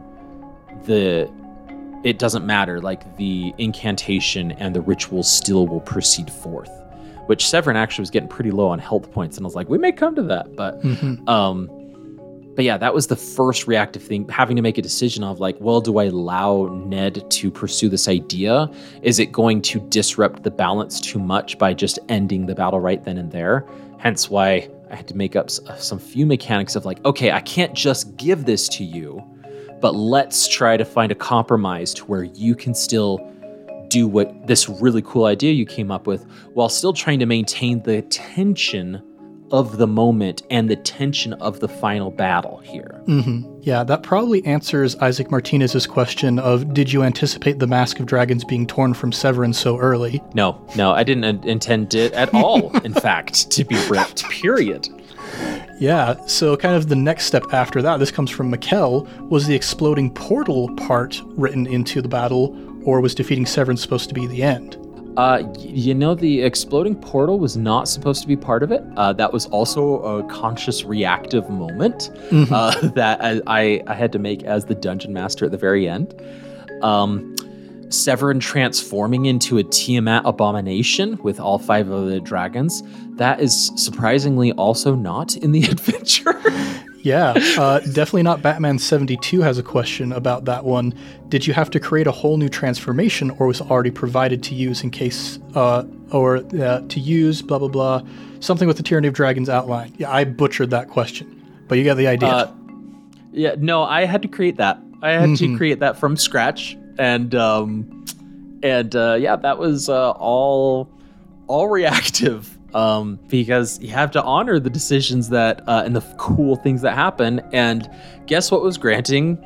the it doesn't matter. Like the incantation and the ritual still will proceed forth. Which Severin actually was getting pretty low on health points, and I was like, we may come to that, but, mm-hmm. um, but yeah, that was the first reactive thing, having to make a decision of like, well, do I allow Ned to pursue this idea? Is it going to disrupt the balance too much by just ending the battle right then and there? Hence why I had to make up some few mechanics of like, okay, I can't just give this to you, but let's try to find a compromise to where you can still do what this really cool idea you came up with while still trying to maintain the tension of the moment and the tension of the final battle here. Mm-hmm. Yeah, that probably answers Isaac Martinez's question of, did you anticipate the Mask of Dragons being torn from Severin so early? No, no, I didn't intend it at all, in fact, to be ripped, period. Yeah, so kind of the next step after that, this comes from Mikkel, was the exploding portal part written into the battle, or was defeating Severin supposed to be the end? Uh, you know, the exploding portal was not supposed to be part of it. Uh, that was also a conscious reactive moment mm-hmm. uh, that I, I had to make as the dungeon master at the very end. Um, Severin transforming into a Tiamat abomination with all five of the dragons. That is surprisingly also not in the adventure. Yeah, uh, definitely not. Batman seventy-two has a question about that one. Did you have to create a whole new transformation, or was it already provided to use in case, uh, or uh, to use, blah, blah, blah, something with the Tyranny of Dragons outline? Yeah, I butchered that question, but you got the idea. Uh, yeah, no, I had to create that. I had mm-hmm. to create that from scratch, and um, and uh, yeah, that was uh, all all reactive. Um, because you have to honor the decisions that uh, and the cool things that happen. And guess what was granting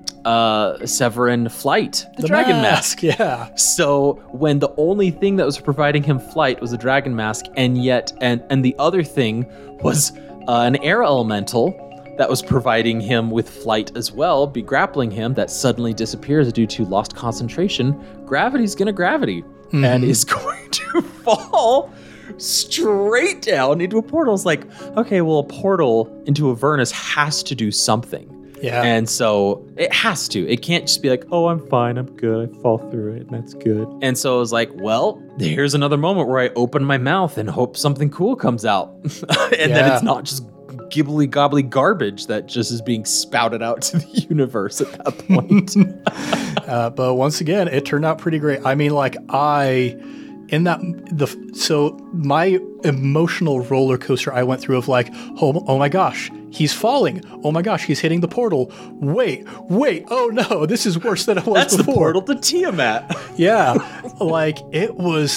uh, Severin flight? The, the dragon mask. mask. Yeah. So when the only thing that was providing him flight was a dragon mask, and yet and and the other thing was uh, an air elemental that was providing him with flight as well, be grappling him, that suddenly disappears due to lost concentration. Gravity's gonna gravity mm-hmm. and is going to fall straight down into a portal. It's like, okay, well, a portal into Avernus has to do something. Yeah. And so it has to. It can't just be like, oh, I'm fine, I'm good, I fall through it, and that's good. And so I was like, well, here's another moment where I open my mouth and hope something cool comes out. and yeah. then it's not just gibbly gobbly garbage that just is being spouted out to the universe at that point. uh, but once again, it turned out pretty great. I mean, like, I... In that, the so my emotional roller coaster I went through of like, oh, oh my gosh, he's falling. Oh my gosh, he's hitting the portal. Wait, wait, oh no, this is worse than it was That's before. That's the portal to Tiamat. Yeah, like it was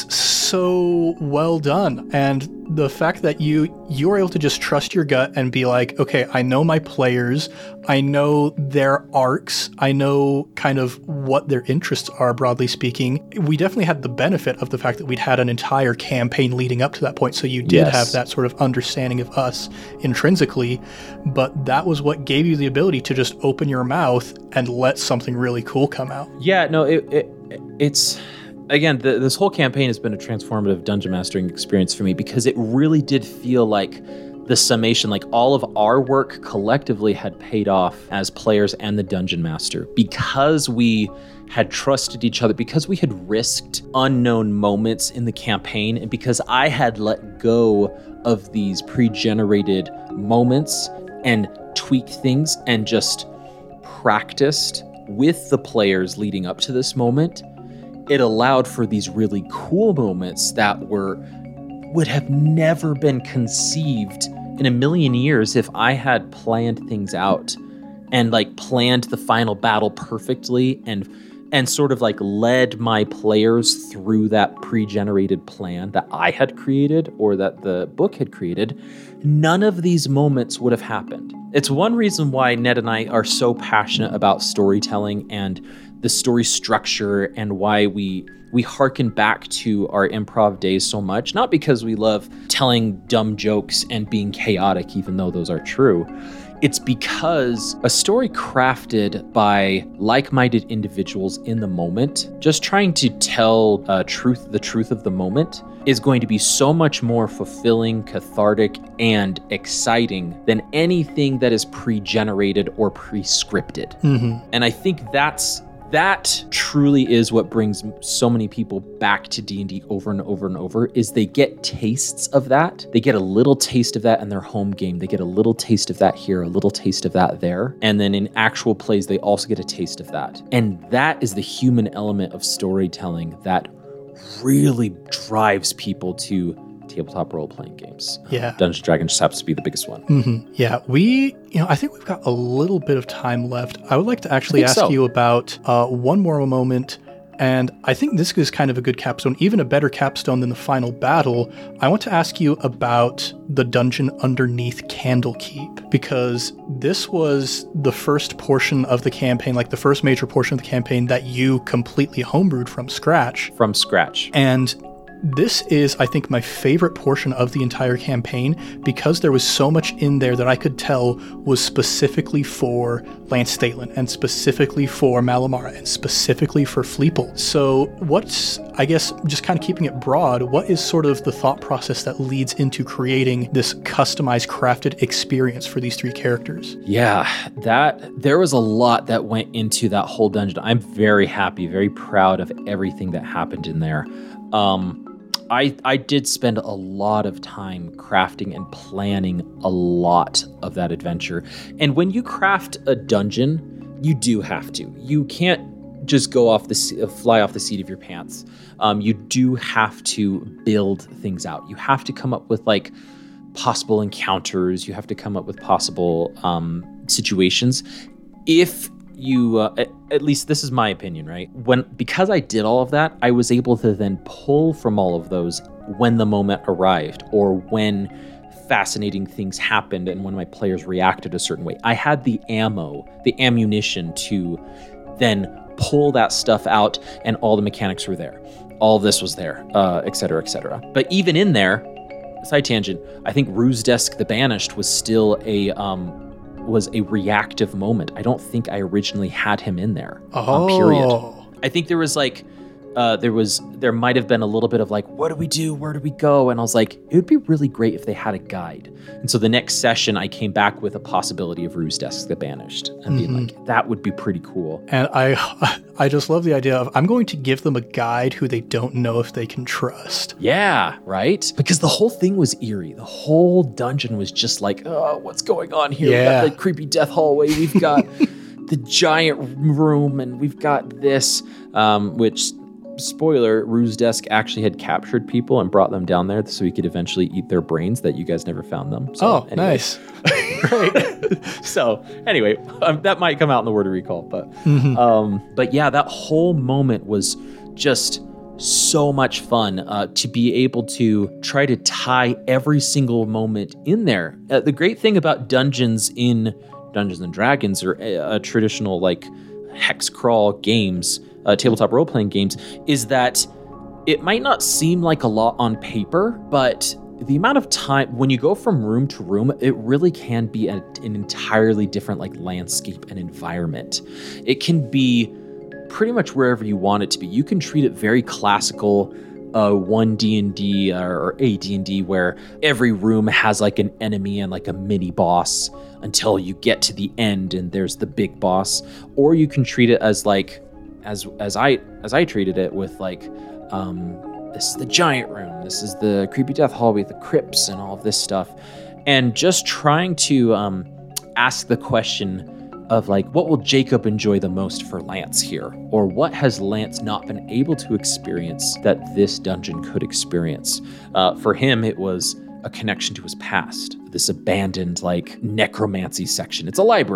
so well done. And the fact that you you were able to just trust your gut and be like, okay, I know my players, I know their arcs, I know kind of what their interests are, broadly speaking. We definitely had the benefit of the fact that we'd had an entire campaign leading up to that point, so you did yes. have that sort of understanding of us intrinsically, but that was what gave you the ability to just open your mouth and let something really cool come out. Yeah, no, it, it it's... Again, the, this whole campaign has been a transformative dungeon mastering experience for me because it really did feel like the summation, like all of our work collectively had paid off as players and the dungeon master because we had trusted each other, because we had risked unknown moments in the campaign, and because I had let go of these pre-generated moments and tweaked things and just practiced with the players leading up to this moment. It allowed for these really cool moments that were would have never been conceived in a million years if I had planned things out and like planned the final battle perfectly and and sort of like led my players through that pre-generated plan that I had created or that the book had created, none of these moments would have happened. It's one reason why Ned and I are so passionate about storytelling and the story structure, and why we we hearken back to our improv days so much, not because we love telling dumb jokes and being chaotic, even though those are true. It's because a story crafted by like-minded individuals in the moment, just trying to tell uh, truth, the truth of the moment, is going to be so much more fulfilling, cathartic, and exciting than anything that is pre-generated or pre-scripted. Mm-hmm. And I think that's That truly is what brings so many people back to D and D over and over and over, is they get tastes of that. They get a little taste of that in their home game. They get a little taste of that here, a little taste of that there. And then in actual plays, they also get a taste of that. And that is the human element of storytelling that really drives people to tabletop role-playing games. Yeah. Dungeons and Dragons just happens to be the biggest one. Mm-hmm. Yeah, we, you know, I think we've got a little bit of time left. I would like to actually ask so. you about uh, one more moment, and I think this is kind of a good capstone, even a better capstone than the final battle. I want to ask you about the dungeon underneath Candlekeep, because this was the first portion of the campaign, like the first major portion of the campaign that you completely homebrewed from scratch. From scratch. And this is, I think, my favorite portion of the entire campaign, because there was so much in there that I could tell was specifically for Lance Stalen and specifically for Malamara and specifically for Fleeple. So what's, I guess, just kind of keeping it broad, what is sort of the thought process that leads into creating this customized, crafted experience for these three characters? Yeah, that there was a lot that went into that whole dungeon. I'm very happy, very proud of everything that happened in there. Um, I, I did spend a lot of time crafting and planning a lot of that adventure. And when you craft a dungeon, you do have to. You can't just go off the fly off the seat of your pants. Um, you do have to build things out. You have to come up with like possible encounters. You have to come up with possible um, situations. If you, uh, at, at least this is my opinion, right? When, because I did all of that, I was able to then pull from all of those when the moment arrived, or when fascinating things happened and when my players reacted a certain way. I had the ammo, the ammunition to then pull that stuff out, and all the mechanics were there. All of this was there, uh, et cetera, et cetera. But even in there, side tangent, I think Ruse Desk the Banished was still a, um, was a reactive moment. I don't think I originally had him in there. Oh. Um, period. I think there was like, uh, there was, there might have been a little bit of like, what do we do? Where do we go? And I was like, it would be really great if they had a guide. And so the next session, I came back with a possibility of Ruse Desk the Banished, and being Mhm. like, that would be pretty cool. And I, I just love the idea of, I'm going to give them a guide who they don't know if they can trust. Yeah, right? Because the whole thing was eerie. The whole dungeon was just like, oh, what's going on here? Yeah. We've got the creepy death hallway. We've got the giant room, and we've got this, um, which, spoiler, Ruse Desk actually had captured people and brought them down there so he could eventually eat their brains, that you guys never found them. So, Oh, anyway. nice. Great. So anyway, um, that might come out in the word of recall, but Mhm. um, but yeah, that whole moment was just so much fun uh, to be able to try to tie every single moment in there. Uh, the great thing about dungeons in Dungeons and Dragons, or a, a traditional like hex crawl games, uh, tabletop role-playing games, is that it might not seem like a lot on paper, but the amount of time when you go from room to room, it really can be a, an entirely different like landscape and environment. It can be pretty much wherever you want it to be. You can treat it very classical, uh, one D and D or, or a D and D, where every room has like an enemy and like a mini boss until you get to the end and there's the big boss. Or you can treat it as like, as as I as I treated it with like, um, this is the giant room, this is the creepy death hallway, the crypts, and all of this stuff. And just trying to um, ask the question of like, what will Jacob enjoy the most for Lance here? Or what has Lance not been able to experience that this dungeon could experience? Uh, for him, it was a connection to his past, this abandoned like necromancy section. It's a library.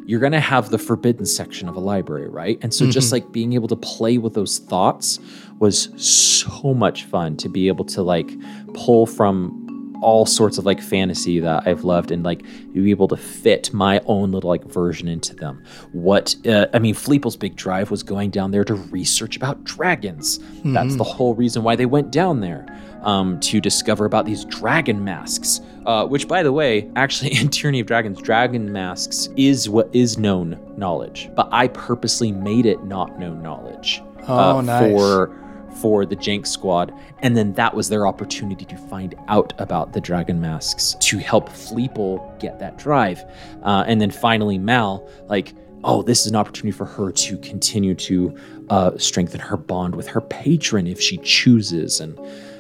you're going to have the forbidden section of a library, right? And so mm-hmm. just like being able to play with those thoughts was so much fun, to be able to like pull from all sorts of like fantasy that I've loved and like be able to fit my own little like version into them. What, uh, I mean, Fleeple's big drive was going down there to research about dragons. Mm-hmm. That's the whole reason why they went down there, um, to discover about these dragon masks, uh, which by the way, actually in Tyranny of Dragons, dragon masks is what is known knowledge, but I purposely made it not known knowledge. Oh, uh, nice. For for the Jank Squad, and then that was their opportunity to find out about the dragon masks to help Fleeple get that drive. Uh, and then finally Mal, like, oh, this is an opportunity for her to continue to uh, strengthen her bond with her patron if she chooses. And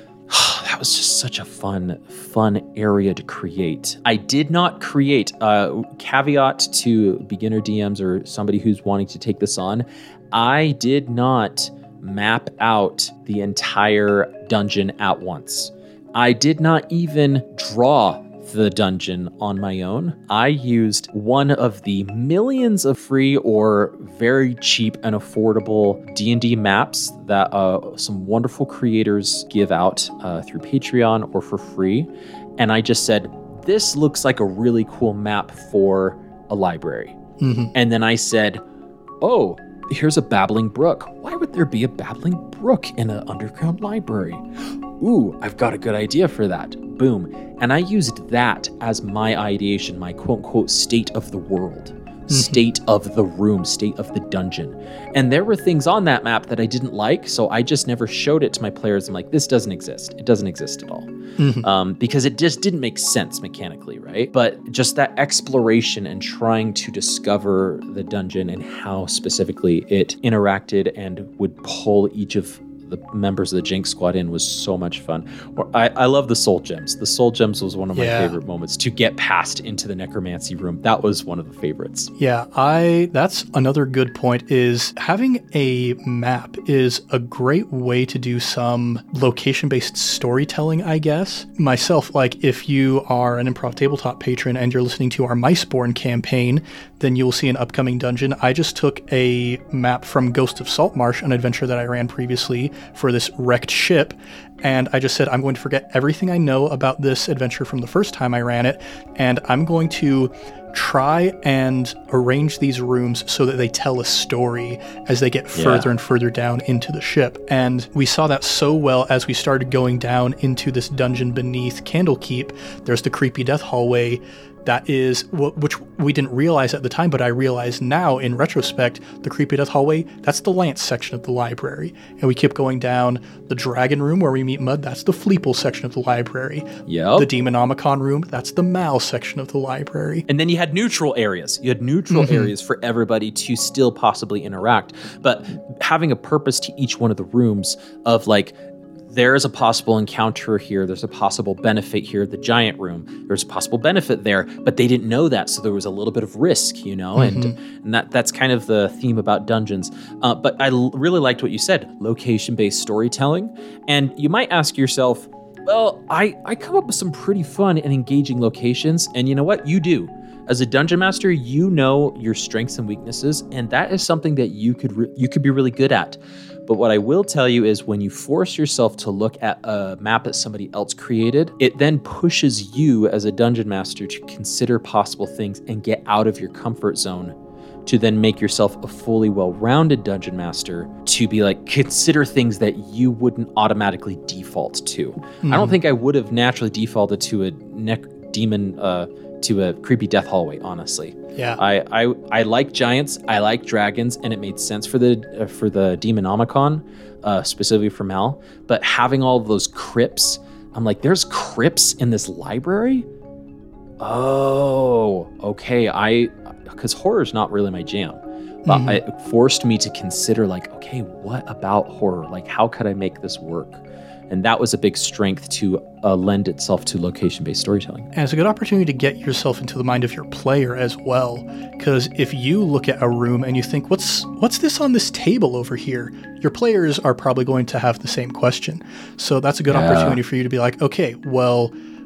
that was just such a fun, fun area to create. I did not create, uh, caveat to beginner D Ms or somebody who's wanting to take this on, I did not map out the entire dungeon at once. I did not even draw the dungeon on my own. I used one of the millions of free or very cheap and affordable D and D maps that uh, some wonderful creators give out uh, through Patreon or for free. And I just said, this looks like a really cool map for a library. Mm-hmm. And then I said, oh, here's a babbling brook. Why would there be a babbling brook in an underground library? Ooh, I've got a good idea for that. Boom. And I used that as my ideation, my quote unquote state of the world, mm-hmm. state of the room, state of the dungeon. And there were things on that map that I didn't like, so I just never showed it to my players. I'm like, this doesn't exist. It doesn't exist at all. Mm-hmm. Um, because it just didn't make sense mechanically, right? But just that exploration and trying to discover the dungeon and how specifically it interacted and would pull each of the members of the Jank Squad in was so much fun. Or I, I love the soul gems. The soul gems was one of my yeah. favorite moments to get past into the necromancy room. That was one of the favorites. Yeah, I that's another good point, is having a map is a great way to do some location-based storytelling, I guess. Myself, like if you are an Improv Tabletop patron and you're listening to our Miceborn campaign, then you'll see an upcoming dungeon. I just took a map from Ghost of Saltmarsh, an adventure that I ran previously, for this wrecked ship, and I just said I'm going to forget everything I know about this adventure from the first time I ran it, and I'm going to try and arrange these rooms so that they tell a story as they get further yeah. and further down into the ship. And we saw that so well as we started going down into this dungeon beneath Candlekeep. There's the creepy death hallway that is, which we didn't realize at the time, but I realize now in retrospect, the creepy death hallway, that's the Lance section of the library. And we keep going down the dragon room where we meet Mud, that's the Fleeple section of the library. Yep. The Demonomicon room, that's the Mal section of the library. And then you had neutral areas. You had neutral mm-hmm. areas for everybody to still possibly interact. But having a purpose to each one of the rooms of like, there's a possible encounter here, there's a possible benefit here, the giant room, there's a possible benefit there, but they didn't know that, so there was a little bit of risk, you know, mm-hmm. and, and that that's kind of the theme about dungeons. Uh, but I l- really liked what you said, location-based storytelling, and you might ask yourself, well, I, I come up with some pretty fun and engaging locations, and you know what? You do. As a dungeon master, you know your strengths and weaknesses, and that is something that you could re- you could be really good at. But what I will tell you is when you force yourself to look at a map that somebody else created, it then pushes you as a dungeon master to consider possible things and get out of your comfort zone to then make yourself a fully well-rounded dungeon master to be like, consider things that you wouldn't automatically default to. Mm-hmm. I don't think I would have naturally defaulted to a nec- demon, uh, to a creepy death hallway, honestly. Yeah, I, I I like giants, I like dragons, and it made sense for the uh, for the Demonomicon, uh, specifically for Mal. But having all of those crypts, I'm like, there's crypts in this library? Oh, okay. I because horror's not really my jam, but mm-hmm. it forced me to consider like, okay, what about horror? Like, how could I make this work? And that was a big strength to uh, lend itself to location-based storytelling. And it's a good opportunity to get yourself into the mind of your player as well. Because if you look at a room and you think, what's what's this on this table over here? Your players are probably going to have the same question. So that's a good yeah. opportunity for you to be like, okay, well,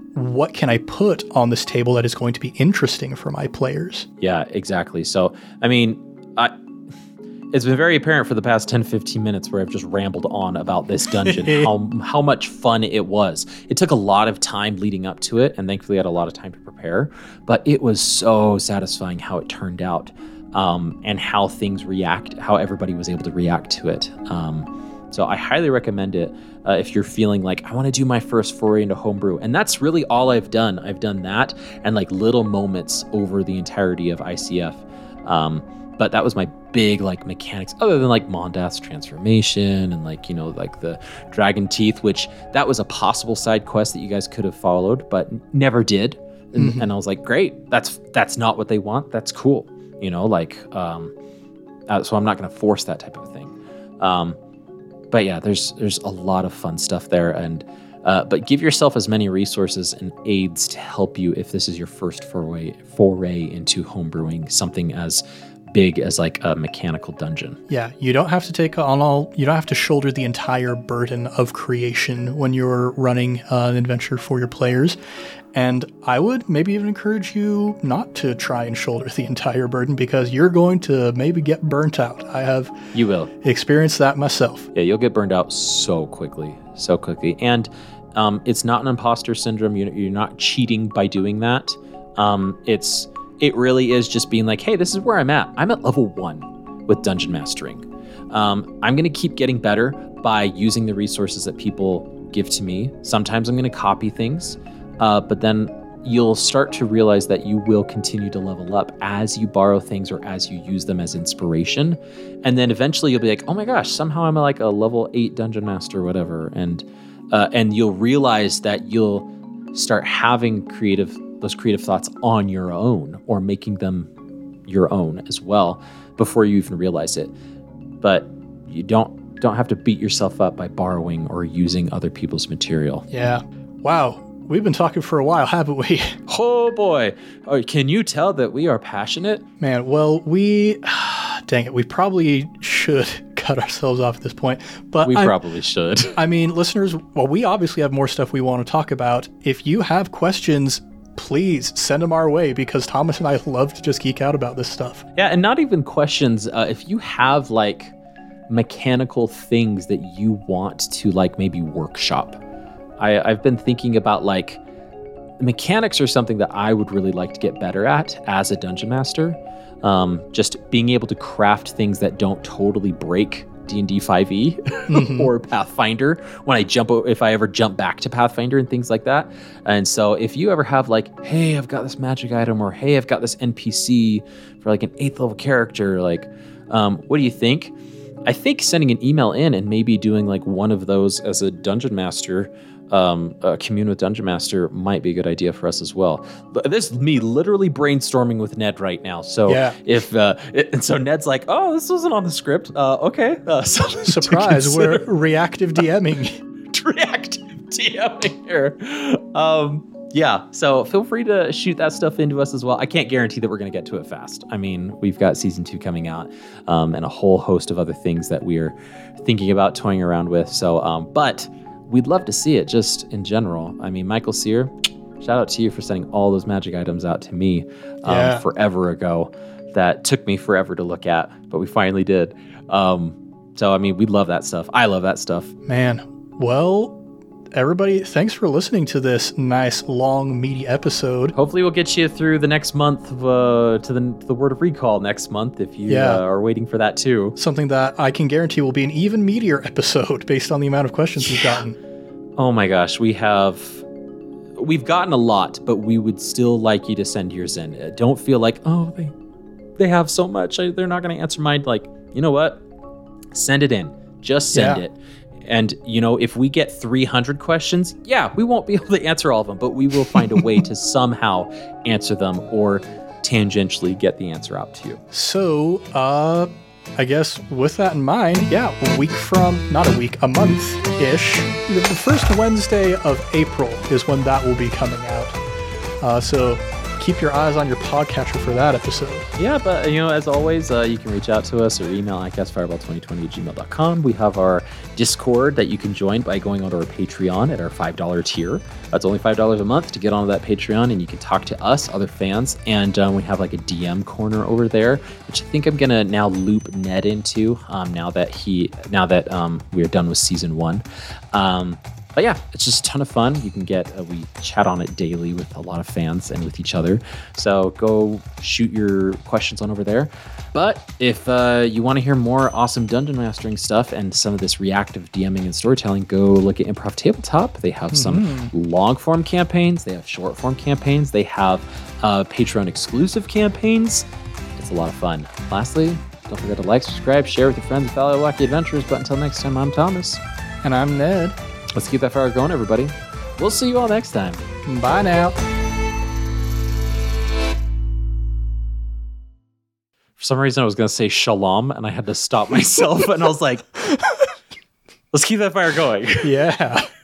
what can I put on this table that is going to be interesting for my players? Yeah, exactly. So, I mean, I, it's been very apparent for the past ten, fifteen minutes where I've just rambled on about this dungeon, how how much fun it was. It took a lot of time leading up to it, and thankfully I had a lot of time to prepare, but it was so satisfying how it turned out, um, and how things react, how everybody was able to react to it. Um, so I highly recommend it uh, if you're feeling like, I want to do my first foray into homebrew. And that's really all I've done. I've done that and like little moments over the entirety of I C F. Um, But that was my big like mechanics, other than like Mondath's transformation and like, you know, like the Dragon Teeth, which that was a possible side quest that you guys could have followed, but never did. And, mm-hmm. and I was like, great, that's that's not what they want. That's cool. You know, like, um, uh, so I'm not going to force that type of thing. Um, but yeah, there's there's a lot of fun stuff there. And uh, but give yourself as many resources and aids to help you if this is your first foray, foray into homebrewing something as big as like a mechanical dungeon. Yeah, you don't have to take on all, you don't have to shoulder the entire burden of creation when you're running uh, an adventure for your players. And I would maybe even encourage you not to try and shoulder the entire burden, because you're going to maybe get burnt out. I have you will experienced that myself. Yeah, you'll get burned out so quickly, so quickly. And um, it's not an imposter syndrome. You're, you're not cheating by doing that. Um, it's It really is just being like, hey, this is where I'm at. I'm at level one with dungeon mastering. Um, I'm going to keep getting better by using the resources that people give to me. Sometimes I'm going to copy things, uh, but then you'll start to realize that you will continue to level up as you borrow things or as you use them as inspiration. And then eventually you'll be like, oh my gosh, somehow I'm like a level eight dungeon master or whatever. And, uh, and you'll realize that you'll start having creative those creative thoughts on your own, or making them your own as well before you even realize it. But you don't don't have to beat yourself up by borrowing or using other people's material. Yeah. Wow. We've been talking for a while, haven't we? Oh boy. Oh, can you tell that we are passionate? Man, well, we dang it, we probably should cut ourselves off at this point. But we I'm, probably should. I mean, listeners, well, we obviously have more stuff we want to talk about. If you have questions, please send them our way, because Thomas and I love to just geek out about this stuff. Yeah, and not even questions. Uh, if you have like mechanical things that you want to like maybe workshop, I, I've been thinking about like mechanics are something that I would really like to get better at as a dungeon master. Um, just being able to craft things that don't totally break D and D five E mm-hmm. or Pathfinder when I jump, if I ever jump back to Pathfinder and things like that. And so if you ever have like, hey, I've got this magic item, or hey, I've got this N P C for like an eighth level character, like, um, what do you think? I think sending an email in and maybe doing like one of those as a dungeon master, um, uh, commune with dungeon master might be a good idea for us as well. This is me literally brainstorming with Ned right now. So yeah. if uh, it, and so Ned's like, oh, this wasn't on the script. Uh, okay, uh, so surprise, we're reactive DMing. reactive DMing here. Um, yeah, so feel free to shoot that stuff into us as well. I can't guarantee that we're going to get to it fast. I mean, we've got season two coming out, um, and a whole host of other things that we're thinking about toying around with. So, um, but we'd love to see it just in general. I mean, Michael Sear, shout out to you for sending all those magic items out to me um, yeah. forever ago. That took me forever to look at, but we finally did. Um, so, I mean, we love that stuff. I love that stuff. Man, well, everybody, thanks for listening to this nice, long, meaty episode. Hopefully we'll get you through the next month of, uh, to the, the Word of Recall next month if you yeah. uh, are waiting for that too. Something that I can guarantee will be an even meatier episode based on the amount of questions yeah. we've gotten. Oh my gosh, we have... We've gotten a lot, but we would still like you to send yours in. Don't feel like, oh, they they have so much, they're not going to answer mine. Like, you know what? Send it in. Just send yeah. it. And, you know, if we get three hundred questions, yeah, we won't be able to answer all of them, but we will find a way to somehow answer them or tangentially get the answer out to you. So, uh, I guess with that in mind, yeah, a week from, not a week, a month-ish, the first Wednesday of April is when that will be coming out. Uh, so keep keep your eyes on your podcatcher for that episode. Yeah, but, you know, as always, uh, you can reach out to us or email i cast fireball twenty twenty at gmail dot com. We have our Discord that you can join by going onto our Patreon at our five dollar tier. That's only five dollars a month to get onto that Patreon, and you can talk to us, other fans, and um, we have like a D M corner over there, which I think I'm going to now loop Ned into um, now that he, now that um, we're done with season one. Um, But yeah, it's just a ton of fun. You can get, uh, we chat on it daily with a lot of fans and with each other. So go shoot your questions on over there. But if uh, you want to hear more awesome dungeon mastering stuff and some of this reactive DMing and storytelling, go look at Improv Tabletop. They have some mm-hmm. long form campaigns. They have short form campaigns. They have uh, Patreon exclusive campaigns. It's a lot of fun. Lastly, don't forget to like, subscribe, share with your friends and fellow wacky adventurers. But until next time, I'm Thomas. And I'm Ned. Let's keep that fire going, everybody. We'll see you all next time. Bye now. For some reason, I was going to say shalom, and I had to stop myself, and I was like, let's keep that fire going. Yeah.